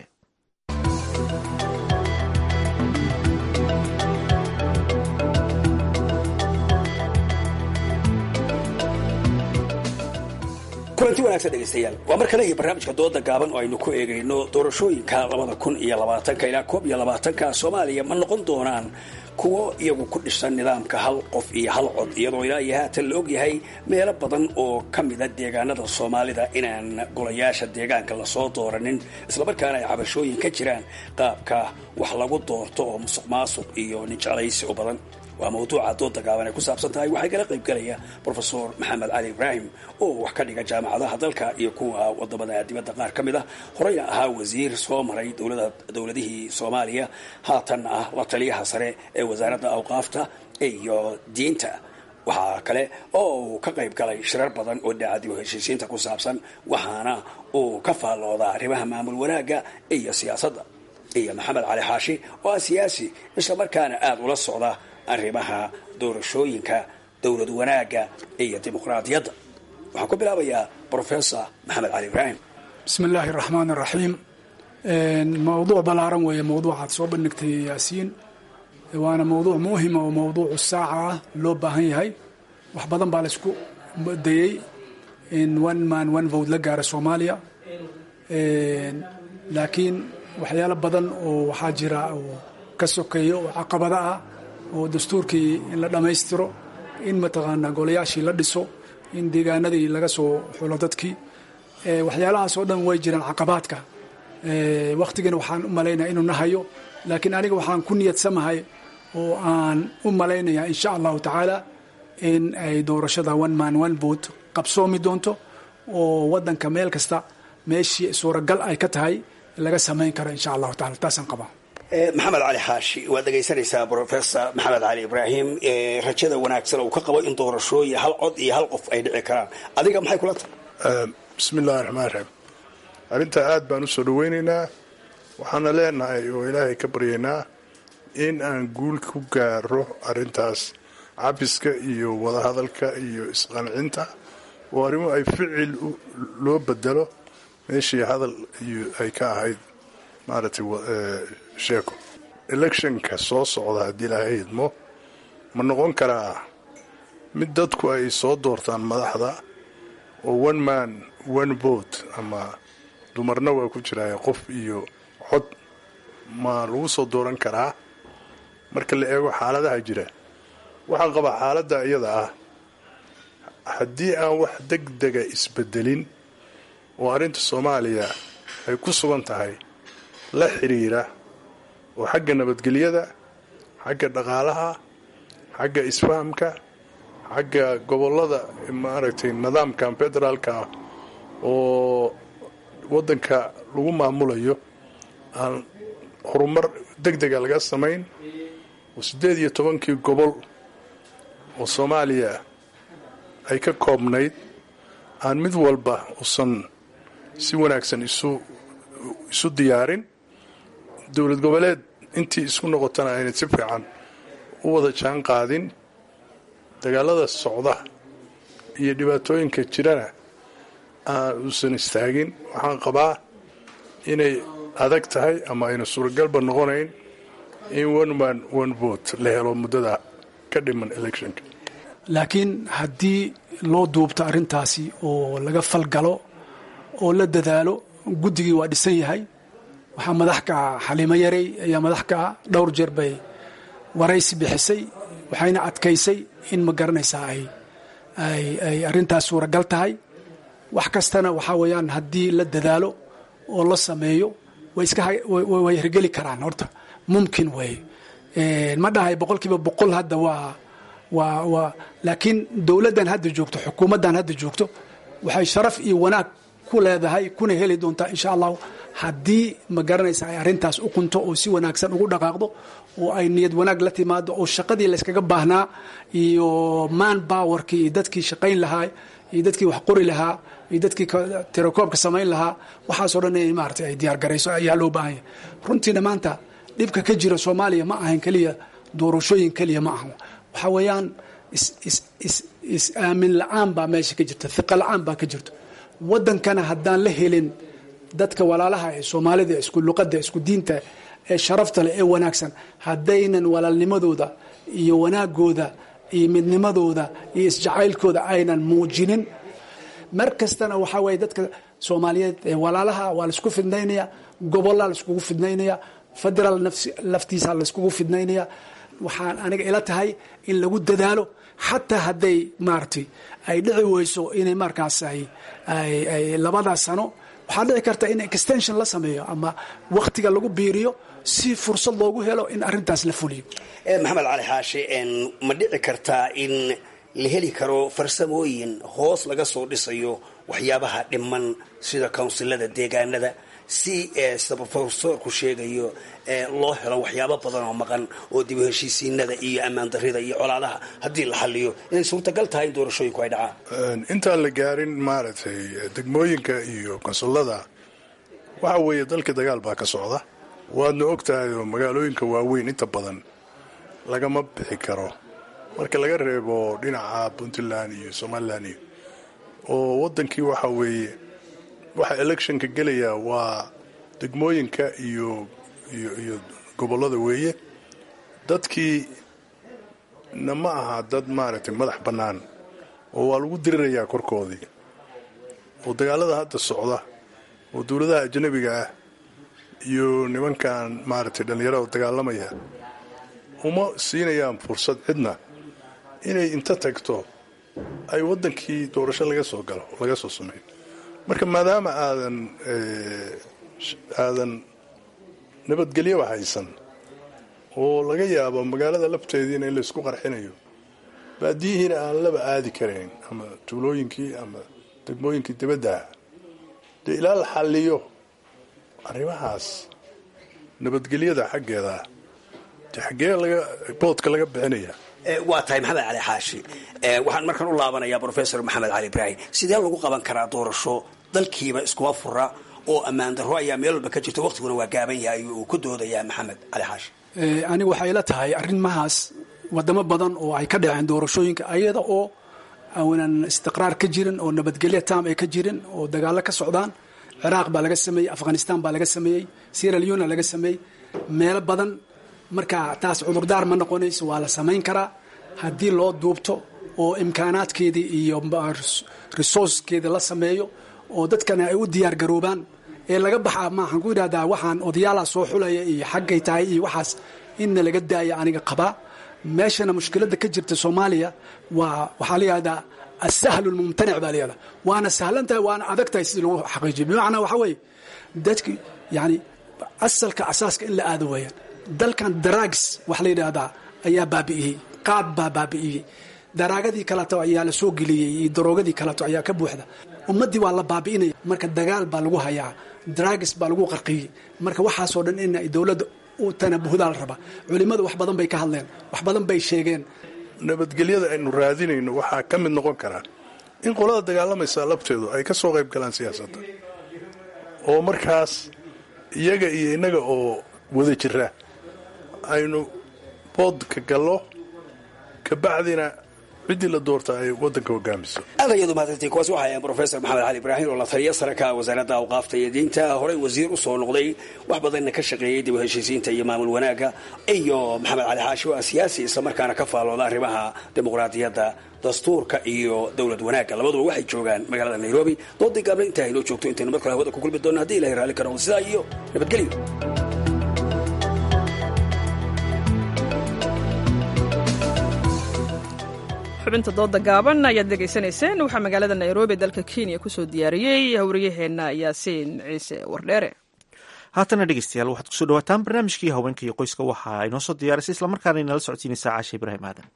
kulanti wanaagsan dhegaystayaal, waa mar kale iyo barnaamijka dooda gaaban oo aynu ku eegayno doorashooyinka 2020 ilaa 2021 Soomaaliya ma noqon doonaan kuwo iyagu ku dhisan nidaamka hal qof iyo hal cod, iyadoo ilaa iyo haatan la og yahay meelo badan oo ka mida deegaanada Soomaalida inaan golayaasha deegaanka lasoo dooranin, islamarkaana ay cabashooyin ka jiraan qaabka wax lagu doorto oo musuqmaasuq iyo ninjeclaysi u badan. waa mawduuca dooda gaaban ay ku saabsan tahay. waxaa kala qayb galaya Professor Maxamed Ali Ibrahim oo wax ka dhiga jaamacadaha dalka iyo kuwa wadamada dibadda qaar ka mid ah, horeyna ahaa wasiir soo maray dowladihii Soomaaliya, haatan ah la taliyaha sare ee wasaaradda awqaafta iyo diinta. waxaa kale oo uu ka qayb galay shirar badan oo dhacay heshiisiinta ku saabsan, waxaana uu ka faalloodaa arrimaha maamul wanaagga iyo siyaasadda. iyo Maxamed Cali Xaashi oo ah siyaasi isla markaana aad ula socda arrimaha doorashooyinka, dowlad wanaagga iyo dimuqraadiyadda. waxaan ku bilaabayaa Professor Maxamed Cali Ibrahim. bismillaahi raxmaani raxiim. mawduuc balaaran weeye mawduucaad soo bandhigtay Yaasiin, waana mawduuc muhima oo mawduucu saaca ah loo baahan yahay. wax badan baa laisku dayey in one man one vote la gaaro Soomaaliya, laakiin waxyaalo badan oo waxaa jira oo ka sokeeya oo caqabada ah oo dastuurkii in la dhammaystiro, in mataqaanaa golayaashii la dhiso, in deegaanadii laga soo xulo dadkii. waxyaalahaas oo dhan way jiraan caqabaadka. wakhtigana waxaan u malaynaya inuu nahayo, laakiin aniga waxaan ku niyadsamahay oo aan u malaynaya insha allahu tacaala in ay doorashada one man one vote qabsoomi doonto oo wadanka meel kasta meeshii suuragal ay ka tahay laga samayn karo insha allahu taala taasaan qabaa. maxamed cali xaashi waad dhegaysanaysaa professor maxamed cali ibraahim rajada wanaagsan uu ka qabo in doorashooyin hal cod iyo hal qof ay dhici karaan adiga maxay kula tahay? bismillahi raxmaan raxiim arrintaa aad baan u soo dhaweynaynaa waxaana leenahay oo ilaahay ka baryaynaa in aan guul ku gaaro arrintaas cabiska iyo wadahadalka iyo isqancinta oo arrimo ay ficil loo bedelo meeshii hadal ay ka ahayd maaragtay sheeko. electionka soo socda haddii ilaahay idmo ma noqon karaa mid dadku ay soo doortaan madaxda oo one man one vote ama dumarna waa ku jiraya qof iyo cod ma lagu soo dooran karaa marka la eego xaaladaha jira? waxaan qabaa xaaladda iyada ah haddii aan wax degdega isbedelin oo arrinta Soomaaliya ay ku sugan tahay la xiriira oo xagga nabadgelyada, xagga dhaqaalaha, xagga isfahamka, xagga gobolada maaragtay nidaamka federaalka oo wadanka lagu maamulayo aan horumar degdega laga samayn oo 18 gobol oo Soomaaliya ay ka koobnayd aan mid walba usan si wanaagsan isu diyaarin dowlad goboleed intii isku noqotana ayna si fiican u wada jaan qaadin dagaalada socda iyo dhibaatooyinka jirana aan usan istaagin. waxaan qabaa inay adag tahay ama ayna suuragalba noqonayn in one man one vote la helo muddada ka dhiman electionka. laakiin haddii loo duubto arrintaasi oo laga falgalo oo la dadaalo guddigii waa dhisan yahay. waxaa madax ka ah Xaliimo Yarey ayaa madax ka ah dhowr jeer bay waraysi bixisay waxayna adkaysay in ma garanaysaa ay arrintaas suuragal tahay. wax kastana waxaa weeyaan haddii la dadaalo oo la sameeyo way hirgeli karaan. horta mumkin way ma dhahay 100% hadda waa laakiin dowladdan hadda joogto xukuumaddan hadda joogto waxay sharaf iyo wanaag ku leedahay kuna heli doontaa insha Allah haddii ma garanaysa ay arrintaas u qunto oo si wanaagsan ugu dhaqaaqdo oo ay niyad wanaag la timaado oo shaqadii la iskaga baahnaa iyo man powerkii dadkii shaqayn lahaa iyo dadkii wax qori lahaa iyo dadkii tirakoobka samayn lahaa waxaasoo dhan ay maartay ay diyaar garayso ayaa loo baahan yahay. runtiina maanta dhibka ka jira Soomaaliya ma ahan kaliya doorashooyin kaliya ma ahan waxa weeyaan is aamin la'aan baa meesha ka jirta, thiqa la'aan baa ka jirta. wadankana haddaan la helin dadka walaalaha ee Soomaalida isku luqadda isku diinta ee sharafta leh ee wanaagsan haddaynan walaalnimadooda iyo wanaagooda iyo midnimadooda iyo isjacaylkooda aynan muujinin mar kastana waxa way dadka Soomaaliyeed ee walaalaha waa la isku fidnaynaya, gobolada la isku fidnaynaya, federal laftiisa la isku fidnaynaya. waxaan aniga ila tahay in lagu dadaalo xataa hadday maartay ay dhici weyso inay markaas ay labada sano waxaa dhici karta in extension la sameeyo ama waqtiga lagu biiriyo si fursad loogu helo in arrintaas la fuliyo. maxamed cali xaashi ma dhici kartaa in la heli karo farsamooyin hoos laga soo dhisayo waxyaabaha dhiman sida kawnsilada deegaanada si sida professorku sheegayo loo helo waxyaabo badan oo maqan oo dib u heshiisiinada iyo ammaan darrida iyo colaadaha haddii la xalliyo inay suurtagal tahay in doorashooyinku ay dhacaan? intaan la gaarin maaragtay degmooyinka iyo konsullada waxa weeye dalka dagaal baa ka socda. waadna ogtahay oo magaalooyinka waaweyn inta badan lagama bixi karo marka laga reebo dhinaca Puntland iyo Somaliland oo wadankii waxa weeye waxa electionka gelaya waa degmooyinka iyo gobolada weeye. dadkii nama aha dad maaragtay madax bannaan oo waa lagu dirirayaa korkoodii oo dagaalada hadda socda oo dowladaha ajnabiga ah iyo nimankan maaragtay dhalinyarada dagaalamaya uma siinayaan fursad cidna inay inta tagto ay wadankii doorasho laga soo sameeyo. marka maadaama aadan nabadgelyoba haysan oo laga yaabo magaalada lafteediina in laysku qarxinayo baadiyihiina aan laba aadi karayn ama tuulooyinkii ama degmooyinkii dibadda dee ilaa la xalliyo arrimahaas nabadgelyada xaggeeda dee xaggee boodka laga bixinaya. waa tahay maxamed cali xaashi waxaan markaan u laabanayaa professor maxamed cali ibraahim sidee lagu qaban karaa doorasho dalkiiba iskuma fura oo ammaan darro ayaa meel walba ka jirta waqtiguna waa gaaban yahay uu ku doodayaa maxamed cali xaashi. aniga waxay ila tahay arrimahaas wadamo badan oo ay ka dhaceen doorashooyinka ayada oo aanan istiqraar ka jirin oo nabadgelyo taam ay ka jirin oo dagaalo ka socdaan. ciraaq baa laga sameeyey, afghanistan baa laga sameeyey, sierra leone laga sameeyey, meelo badan. marka taas cudurdaar ma noqonayso, waa la samayn karaa haddii loo duubto oo imkaanaadkeedii iyo resourcekeedii la sameeyo oo dadkana ay u diyaar garoobaan ee laga baxaa. maxaan ku yidhahdaa waxaan odayaala soo xulaya iyo xaggay tahay iyo waxaas inna laga daaya aniga qabaa. meeshana mushkiladda ka jirta Soomaaliya waxaa la yidhahdaa asahlu lmumtanic baa la yidhahdaa. waana sahlan tahay waana adag tahay sidii lagu xaqiijiyo. bimacnaa waxa weeye dadki yani asalka asaaska in la aado weeyaan. dalkan drugs wax la yidhaahdaa ayaa baabi'iyey, qaad baa baabi'iyey, daraagadii kaleeto ayaa la soo geliyey iyo daroogadii kaleeto ayaa ka buuxda. ummaddii waa la baabi'inaya. marka dagaal baa lagu hayaa, drugs baa lagu qarqiyey. marka waxaasoo dhan in dowladda u tanabuhdaa la rabaa. culimmadu wax badan bay ka hadleen, wax badan bay sheegeen. nabadgelyada aynu raadinayno waxaa ka mid noqon karaa in qolada dagaalamaysa labteedu ay ka soo qayb galaan siyaasadda oo markaas iyaga iyo innaga oo wada jira aynu boodka gallo kabacdina ciddii la doorta ay waddanka hogaamiso. aad ayadu mahadsantiin. kuwaas waxaa ahayn professor maxamed cali ibraahim oo la taliya sare ka wasaaradda awqaafta iyo diinta, horey wasiir u soo noqday, wax badanna ka shaqeeyey dib u heshiisiinta iyo maamul wanaagga, iyo maxamed cali xaashi oo siyaasi isla markaana ka faalooda arrimaha dimuqraadiyadda, dastuurka iyo dowlad wanaagga. labaduba waxay joogaan magaalada Nairobi. doodii gaabla intaa inoo joogto intaynu mar kale hawada ku kulmi doonno haddii ilahay raalli ka noqdo. sidaa iyo nabadgelyo. xubinta dooda gaaban ayaad dhegaysanayseen. waxaa magaalada Nairobi dalka Kenya kusoo diyaariyey hawriyaheena Yaasiin Ciise Wardheere. haatana dhegeystayaal waxaad kusoo dhawaataan barnaamijkii haweenka iyo qoyska. waxaa inoo soo diyaarisay islamarkaana inala socodsiinaysaa Caasha Ibraahim Aadan.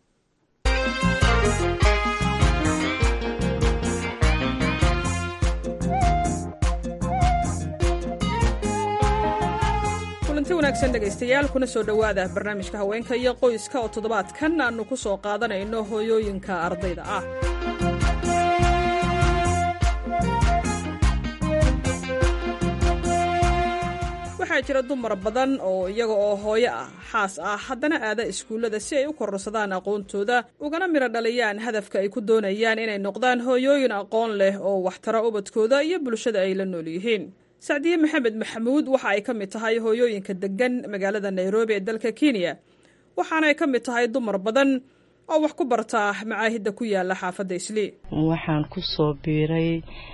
kulanti wanaagsan dhegaystayaal, kuna soo dhowaada barnaamijka haweenka iyo qoyska oo toddobaadkan aanu ku soo qaadanayno hooyooyinka ardayda ah. waxaa jira dumar badan oo iyaga oo hooyo ah, xaas ah, haddana aada iskuullada si ay u kororsadaan aqoontooda ugana midho dhaliyaan hadafka ay ku doonayaan inay noqdaan hooyooyin aqoon leh oo waxtara ubadkooda iyo bulshada ay la nool yihiin. sacdiye maxamed maxamuud waxa ay ka mid tahay hooyooyinka degan magaalada Nairobi ee dalka Kenya, waxaana ay ka mid tahay dumar badan oo wax ku barta macaahidda ku yaala xaafadda Islii. waxaan ku soo biiray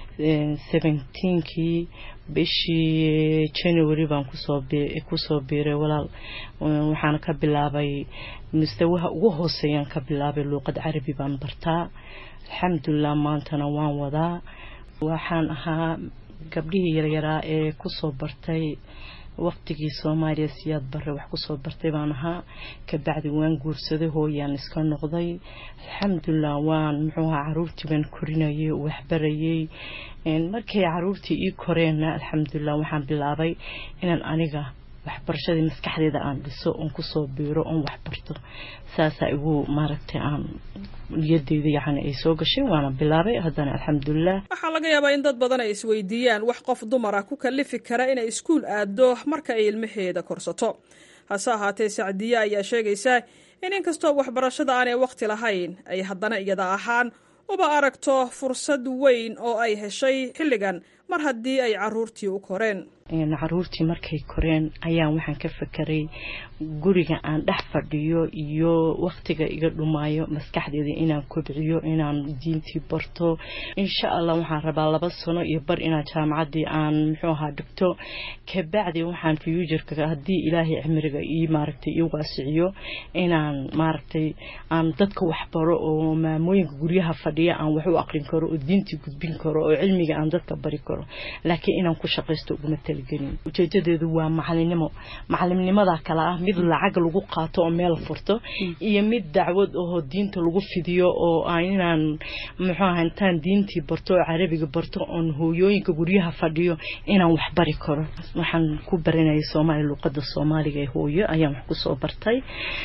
17kii bishii January baan ku soo biiray walaal. waxaan ka bilaabay mustawaha ugu hooseeyaan ka bilaabay luqad carabi baan bartaa. alxamdulillah maantana waan wadaa. waxaan ahaa gabdhihii yaryaraa ee ku soo bartay waqtigii Soomaaliya siyaad bare wax ku soo bartay baan ahaa. ka bacdi waan guursaday, hooyaan iska noqday. alxamdulillah waan caruurtii baan korinayay, wax barayay. markay caruurtii ii koreenna alxamdulillah waxaan bilaabay inaan aniga waxbarashadii maskaxdeeda aan dhiso oon ku soo biiro oon wax barto. saasaa igu maaragtay aan niyadeyda ay soo gashay, waana bilaabay. haddana alxamdulillah. waxaa laga yaabaa in dad badan ay isweydiiyaan wax qof dumara ku kalifi kara inay iskuul aado marka ay ilmaheeda korsato. hase ahaatee Sacdiye ayaa sheegaysa in inkastoo waxbarashada aanay waqti lahayn ay haddana iyada ahaan uba aragto fursad weyn oo ay heshay xilligan mar haddii ay caruurtii u koreen. caruurtii markay koreen ayaan waxaan ka fekeray guriga aan dhex fadhiyo iyo waqtiga iga dhumaayo maskaxdeeda inaan kobciyo, inaan diintii barto. insha Allah waxaan rabaa 2 sano iyo bar inaan jaamacadii aan dhigto. ka bacdi waxaan future-ka haddii Ilaahay cimriga ii maaragtay ii waasiciyo inaan maaragtay aan dadka wax baro oo maamooyinka guryaha fadhiya aan wax u aqrin karo oo diintii gudbin karo oo cilmiga aan dadka bari karo. karo laakiin inaan ku shaqaysto uguma talagelin ujeedadeedu waa macalimnimada kala ah mid lacag lagu qaato oo meel furto iyo mid dacwad oo diinta lagu fidiyo oo inaan muxuu ahaantaan diintii barto carabiga barto oo hooyooyinka guryaha fadhiyo inaan wax bari karo waxaan ku baranayay Soomaali luqadda Soomaaliga ee hooyo ayaan wax ku soo bartay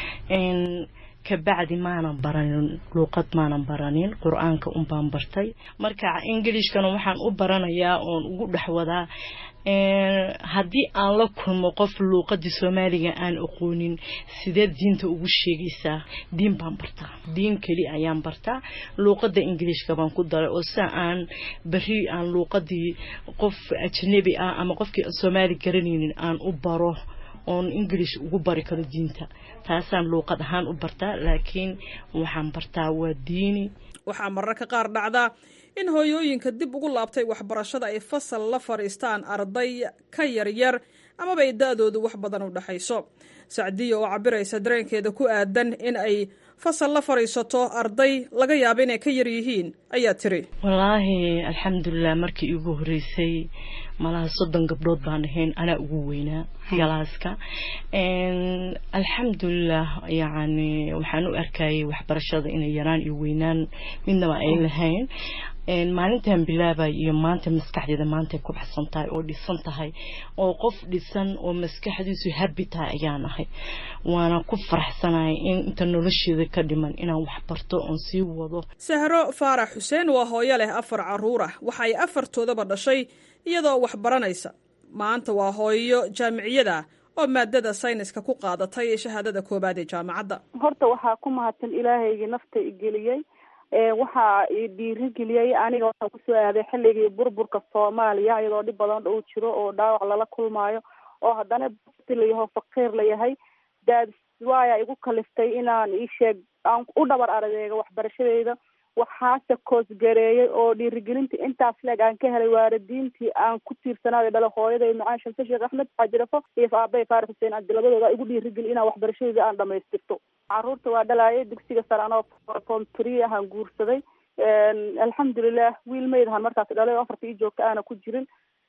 kabacdi maanan baranin luqad maanan baranin quraanka baan bartay marka ingiriiskana waxaan u baranayaa oon ugu dhaxwadaa haddii aan la kulmo qof luqadda Soomaaliga aan aqoonin sidee diinta ugu sheegaysaa diin baan bartaa diin kali ayaan bartaa luqadda ingiriiska baan ku daray oo aan bari aan luqadii qof ajnabi ah ama qofkii Soomaali garanaynin aan u baro oon English ugu bari karo diinta taasaan luqad ahaan u bartaa laakiin waxaan bartaa waa diini waxaa mararka qaar dhacda in hooyooyinka dib ugu laabtay waxbarashada ay fasal la fariistaan arday ka yaryar ama bay daadoodu wax badan u dhaxayso Sacdiyo oo cabiraysa dareenkeeda ku aadan in ay fasal la fariisato arday laga yaabo inay ka yar yihiin ayaa tiri wallaahi alxamdulillah markii ugu horeysay malaha 30 gabdhood baan ahayn ana ugu weynaa galaaska alxamdulillah yaani waxaan u arkayay waxbarashada inay yaraan iyo weynaan midnaba ay lahayn maalintan bilaabay iyo maanta maskaxdeeda maanta ku baxsan tahay oo dhisan tahay oo qof dhisan oo maskaxdiisu habita ayaan ahay waana ku faraxsanahay in inta nolosheeda ka dhiman inaan wax barto oo sii wado Sahro Faarax Xuseen waa hooyo leh 4 caruur ah waxa ay 4toodaba dhashay iyadoo wax baranaysa maanta waa hooyo jaamiciyada oo maadada sayniska ku qaadatay shahaadada koobaad ee jaamacadda horta waxa ku mahadsan Ilaahayga nafta igeliyay waxa dhiirigeliyay aniga waxa ku soo aaday xilligii burburka Soomaaliya iyadoo dib badan u jiro oo dhaawac lala kulmaayo oo haddana leeyahay faqiir leeyahay dad waaya igu kaliftay inaan sheeg aan u dhabar adeega waxbarashadeeda waxaase koos gareeyay oo dhiirigelinta intaas leegaan ka helay waalidiintii aan ku tiirsanaaday dhalo hooyaday macaan Shamsi Sheekh Axmed Xajirafo iyo Aabay Faarax Xuseen labadooda igu dhiirigelin inaan waxbarashadeeda aan dhamaystirto caruurta waa dhalaayay dugsiga sare anoo form 3 ahaan guursaday alxamdulillah wiil meedahan markaas dhalay 4 joogta aana ku jirin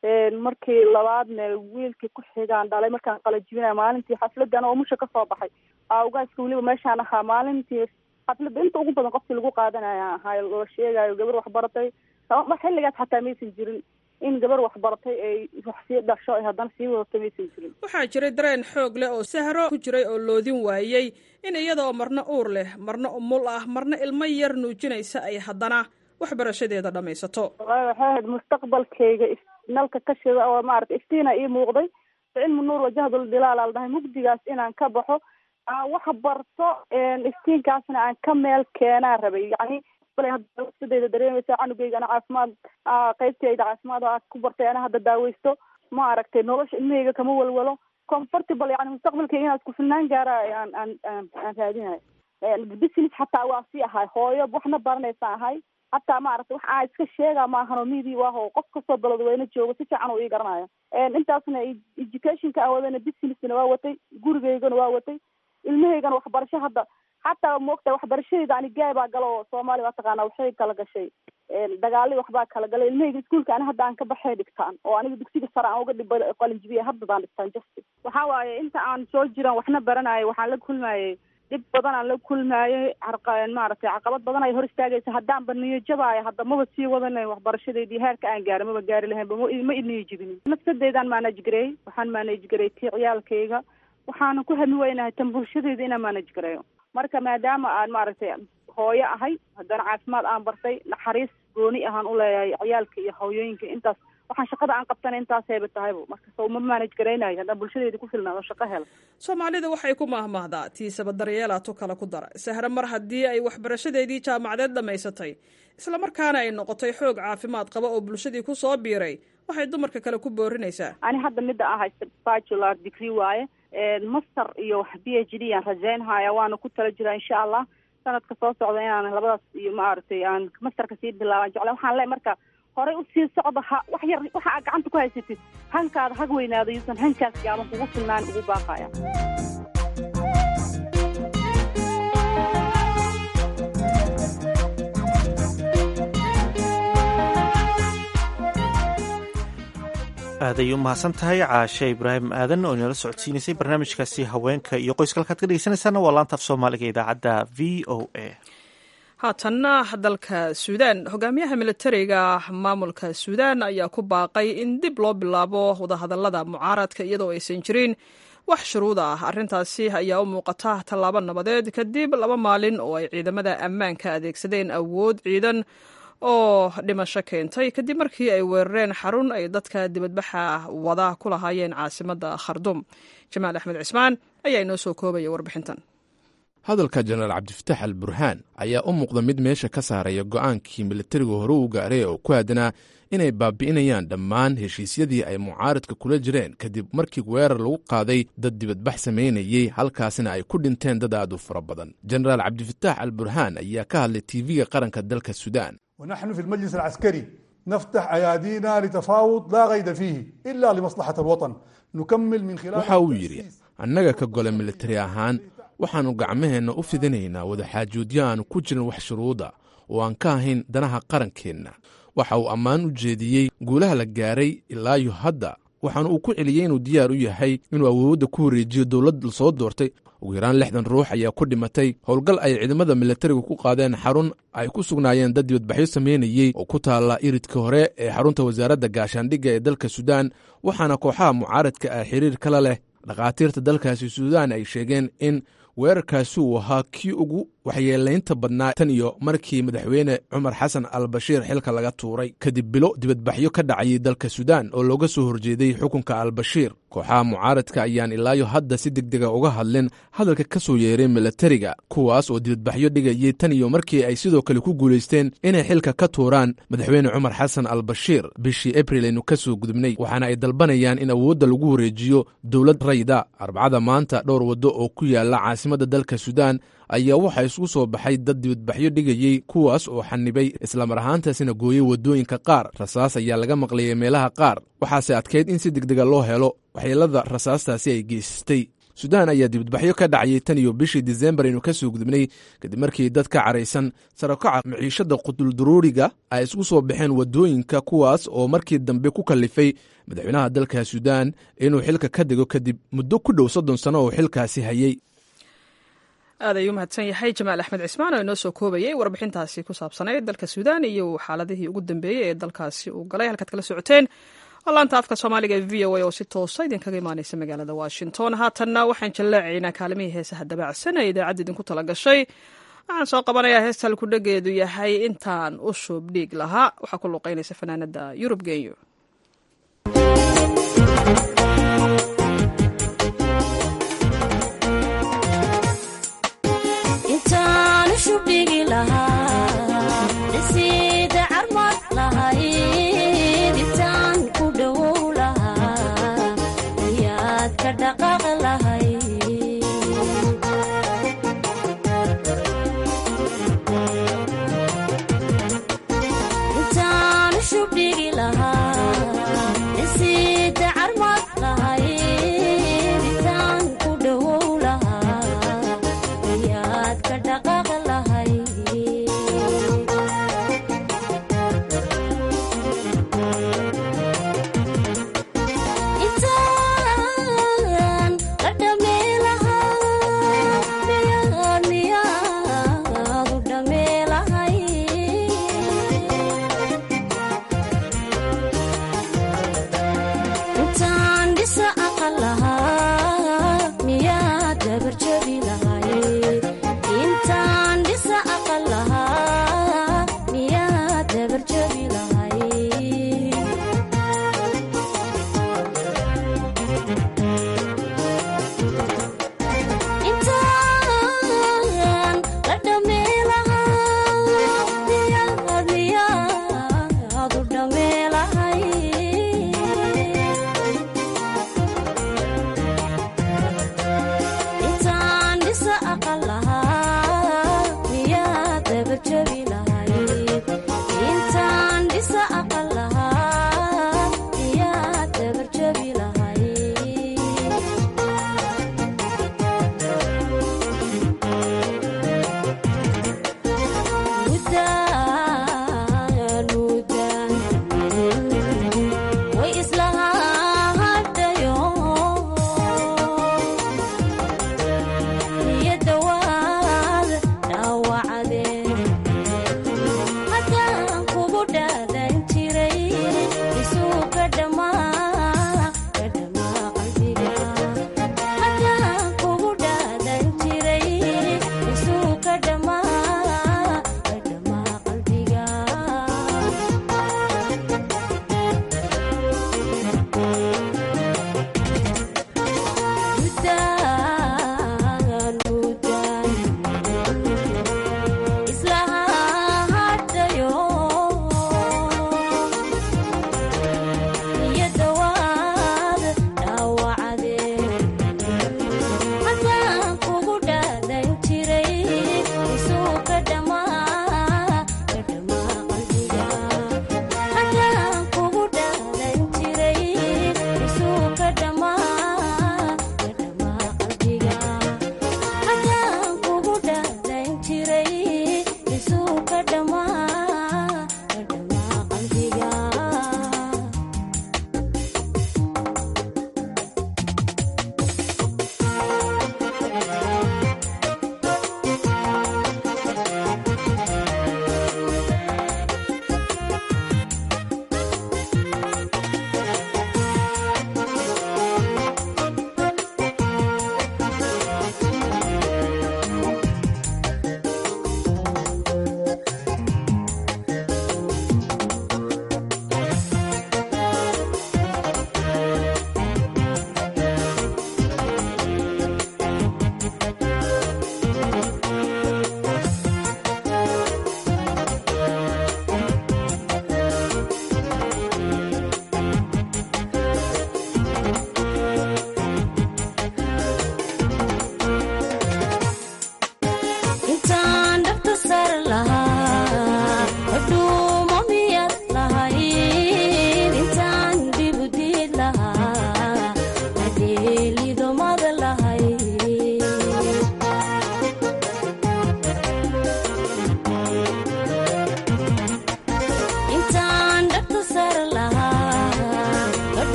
markii labaadna wiilkii ku xigaan dhalay markaan qalajinay maalintii xafladan oo musha ka soo baxay awgaaska waliba meeshaan ahaa maalintii xafladda inta ugu badan qofkii lagu qaadanaya ahaa loo sheegayo gabar wax baratay sabab xilligaas xataa maysan jirin in gabar wax baratay ay wax sii dhasho ay haddana sii wadato maysan jirin waxaa jiray dareen xoog leh oo Sahro ku jiray oo loodin waayay in iyadoo marna uur leh marna umul ah marna ilmo yar nuujinaysa ay haddana waxbarashadeeda dhamaysato waxaad mustaqbalkayga nalka ka shida oo maaragtay iftiina ii muuqday cilmu nuur wajahadul dilaal al dhahay mugdigaas inaan ka baxo wax barto iftiinkaasna aan ka meel keenaa rabay yani balay hadda sideeda dareemaysa canugayga ana caafimaad qaybtayda caafimaad oo ku bartay ana hadda daaweysto ma aragtay nolosha ilmahayga kama walwalo comfortable yani mustaqbalkayga inaad ku filnaan gaara aan raadinayo business xataa waa sii ahay hooyo waxna baranaysa ahay hataa ma aragtay wax aan iska sheega ma ahan oo media waa oo qof ka soo dalad weyna joogo si fiican oo ii garanayo intaasna educationka awadana businessna waa watay gurigaygana waa watay ilmahaygana waxbarasho hadda hataa moogta waxbarashadeeda ani gaabaa galo Soomaali waa taqaana waxay kala gashay dagaali waxbaa kala galay ilmahayga iskuulka ana hadda aan ka baxay dhigtaan oo aniga dugsiga sare aan uga dhibay qalin jibiye hadda baan dhigtaan justice waxa waaye inta aan soo jiran waxna baranayo waxaan la kulmayay dib badan aan la kulmayay arqaan maaragtay caqabad badan ay hor istaagaysa haddaan baniyo jabaayo hadda maba sii wadanay waxbarashadeedii heerka aan gaaray maba gaari lahayn ma idniyo jibin nafsadeedaan manage gareey waxaan manage gareey ciyaalkayga waxaan ku hami weynahay tan bulshadeeda inaan manage gareeyo marka maadaama aan maaragtay hooyo ahay haddana caafimaad aan bartay naxariis gooni ahaan u leeyahay ciyaalka iyo hooyooyinka intaas waxaan shaqada aan qabtana intaas heeba tahaybo marka soo ma manage gareynayo haddaan bulshadeeda ku filnaado shaqo helo Soomaalida waxay ku mahmahdaa tiisaba daryeelato kala ku dara Sahra mar haddii ay waxbarashadeedii jaamacadeed dhamaysatay isla markaana ay noqotay xoog caafimaad qaba oo bulshadii ku soo biiray waxay dumarka kale ku boorinaysaa ani hadda midda aan haysto bachelor degree waaye master iyo PhD aan rajaynaya waana ku tala jiraa insha Allah sanadka soo socda inaan labadaas iyo maaragtay aan masterka sii bilaaban jeclaan waxaan leeyahay marka hore u sii socda wax yar waxa aad gacanta ku haysatid hankaada hag weynaado yuusan hankaas gaaban kugu filnaan ugu baaqaya aaday u mahadsan tahay caashe ibraahim aadan oo inala socodsiinaysay barnaamijkaasi haweenka iyo qoyska halkaad ka dhegeysanaysaana waa laanta af soomaaliga idaacadda v o a haatanna dalka suudaan hogaamiyaha militariga maamulka suudaan ayaa ku baaqay in dib loo bilaabo wadahadalada mucaaradka iyadoo aysan jirin wax shuruud ah. arrintaasi ayaa u muuqata tallaabo nabadeed kadib 2 maalin oo ay ciidamada ammaanka adeegsadeen awood ciidan oo dhimasho keentay kadib markii ay weerareen xarun ay dadka dibadbaxa wada ku lahaayeen caasimadda kharduum. jamaal axmed cismaan ayaa inoo soo koobaya warbixintan. hadalka jenaraal cabdifataax al burhaan ayaa u muuqda mid meesha ka saaraya go'aankii militarigu hore u gaaray oo ku aadanaa inay baabi'inayaan dhammaan heshiisyadii ay mucaaradka kula jireen kadib markii weerar lagu qaaday dad dibadbax samaynayey halkaasina ay ku dhinteen dad aad u fara badan. jenaraal cabdifataax al burhaan ayaa ka hadlay tv-ga qaranka dalka suudaan. ونحن في المجلس العسكري نفتح أيادينا لتفاوض لا غير فيه إلا لمصلحة الوطن نكمل من خلال waxa uu yidhi annaga ka gole militari ahaan waxaannu gacmaheenna u fidinaynaa wadaxaajoodyo aanu ku jirin wax shuruuda oo aan ka ahayn danaha qarankeenna. waxa uu ammaan u jeediyey guulaha la gaaray ilaayo hadda waxaana uu ku celiyey inuu diyaar u yahay inuu awoodda ku wareejiyo dowlad la soo doortay. ugu yaraan 60 ruux ayaa ku dhimatay howlgal ay ciidamada militarigu ku qaadeen xarun ay ku sugnaayeen dad dibadbaxyo samaynayey oo ku taalla iridka hore ee xarunta wasaaradda gaashaandhigga ee dalka suudaan. waxaana kooxaha mucaaradka ah xiriir kala leh dhakhaatiirta dalkaasi suudaan ay sheegeen in weerarkaasi uu ahaa kii ugu waxyeelaynta badnaa tan iyo markii madaxweyne cumar xasan al bashiir xilka laga tuuray kadib bilo dibadbaxyo ka dhacayay dalka suudaan oo looga soo horjeeday xukunka al bashiir. kooxaha mucaaradka ayaan ilaayo hadda si degdega uga hadlin hadalka ka soo yeeray militariga kuwaas oo dibadbaxyo dhigayay tan iyo markii ay sidoo kale ku guulaysteen inay xilka ka tuuraan madaxweyne cumar xasan al bashiir bishii abril aynu ka soo gudubnay. waxaana ay dalbanayaan in awoodda lagu wareejiyo dowlad rayda. arbacada maanta dhowr waddo oo ku yaala caasimadda dalka suudaan ayaa waxaa isugu soo baxay dad dibadbaxyo dhigayey kuwaas oo xanibay islamar ahaantaasina gooyey waddooyinka qaar. rasaas ayaa laga maqlayay meelaha qaar waxaase adkayd in si degdega loo helo waxyeelada rasaastaasi ay geysatay. suudaan ayaa dibadbaxyo ka dhacayay tan iyo bishii disembar aynu ka soo gudubnay kadib markii dad ka caraysan sarakaca maciishadda qutulduruuriga ay isugu soo baxeen waddooyinka kuwaas oo markii dambe ku kallifay madaxweynaha dalka suudaan inuu xilka ka dego kadib muddo ku dhow 30 sano oo xilkaasi hayay. aad ayuu mahadsan yahay jamaal axmed cismaan oo inoo soo koobayay warbixintaasi ku saabsanayd dalka suudaan iyo xaaladihii ugu dambeeyey ee dalkaasi uu galay. halkaad kala socoteen laanta afka soomaaliga ee v o a oo si toosa idinkaga imaanaysa magaalada washington. haatanna waxaan jallaacaynaa kaalimihii heesaha dabaacsan ee idaacadda idinku tala gashay. waxaan soo qabanayaa heesta halkudhageedu yahay intaan u shuub dhiig lahaa. waxaa ku luqaynaysa fanaanada yurub genyo. It's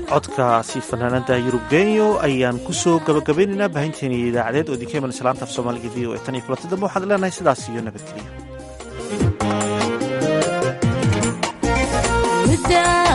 codkaasi fanaanada yurubgenyo ayaan kusoo gabagabaynaynaa baahinteena idaacadeed oo idinka iman islaanta af soomaaliga v o e tan iyo kulanta dambe waxaan leenahay sidaas iyo nabadgelyo.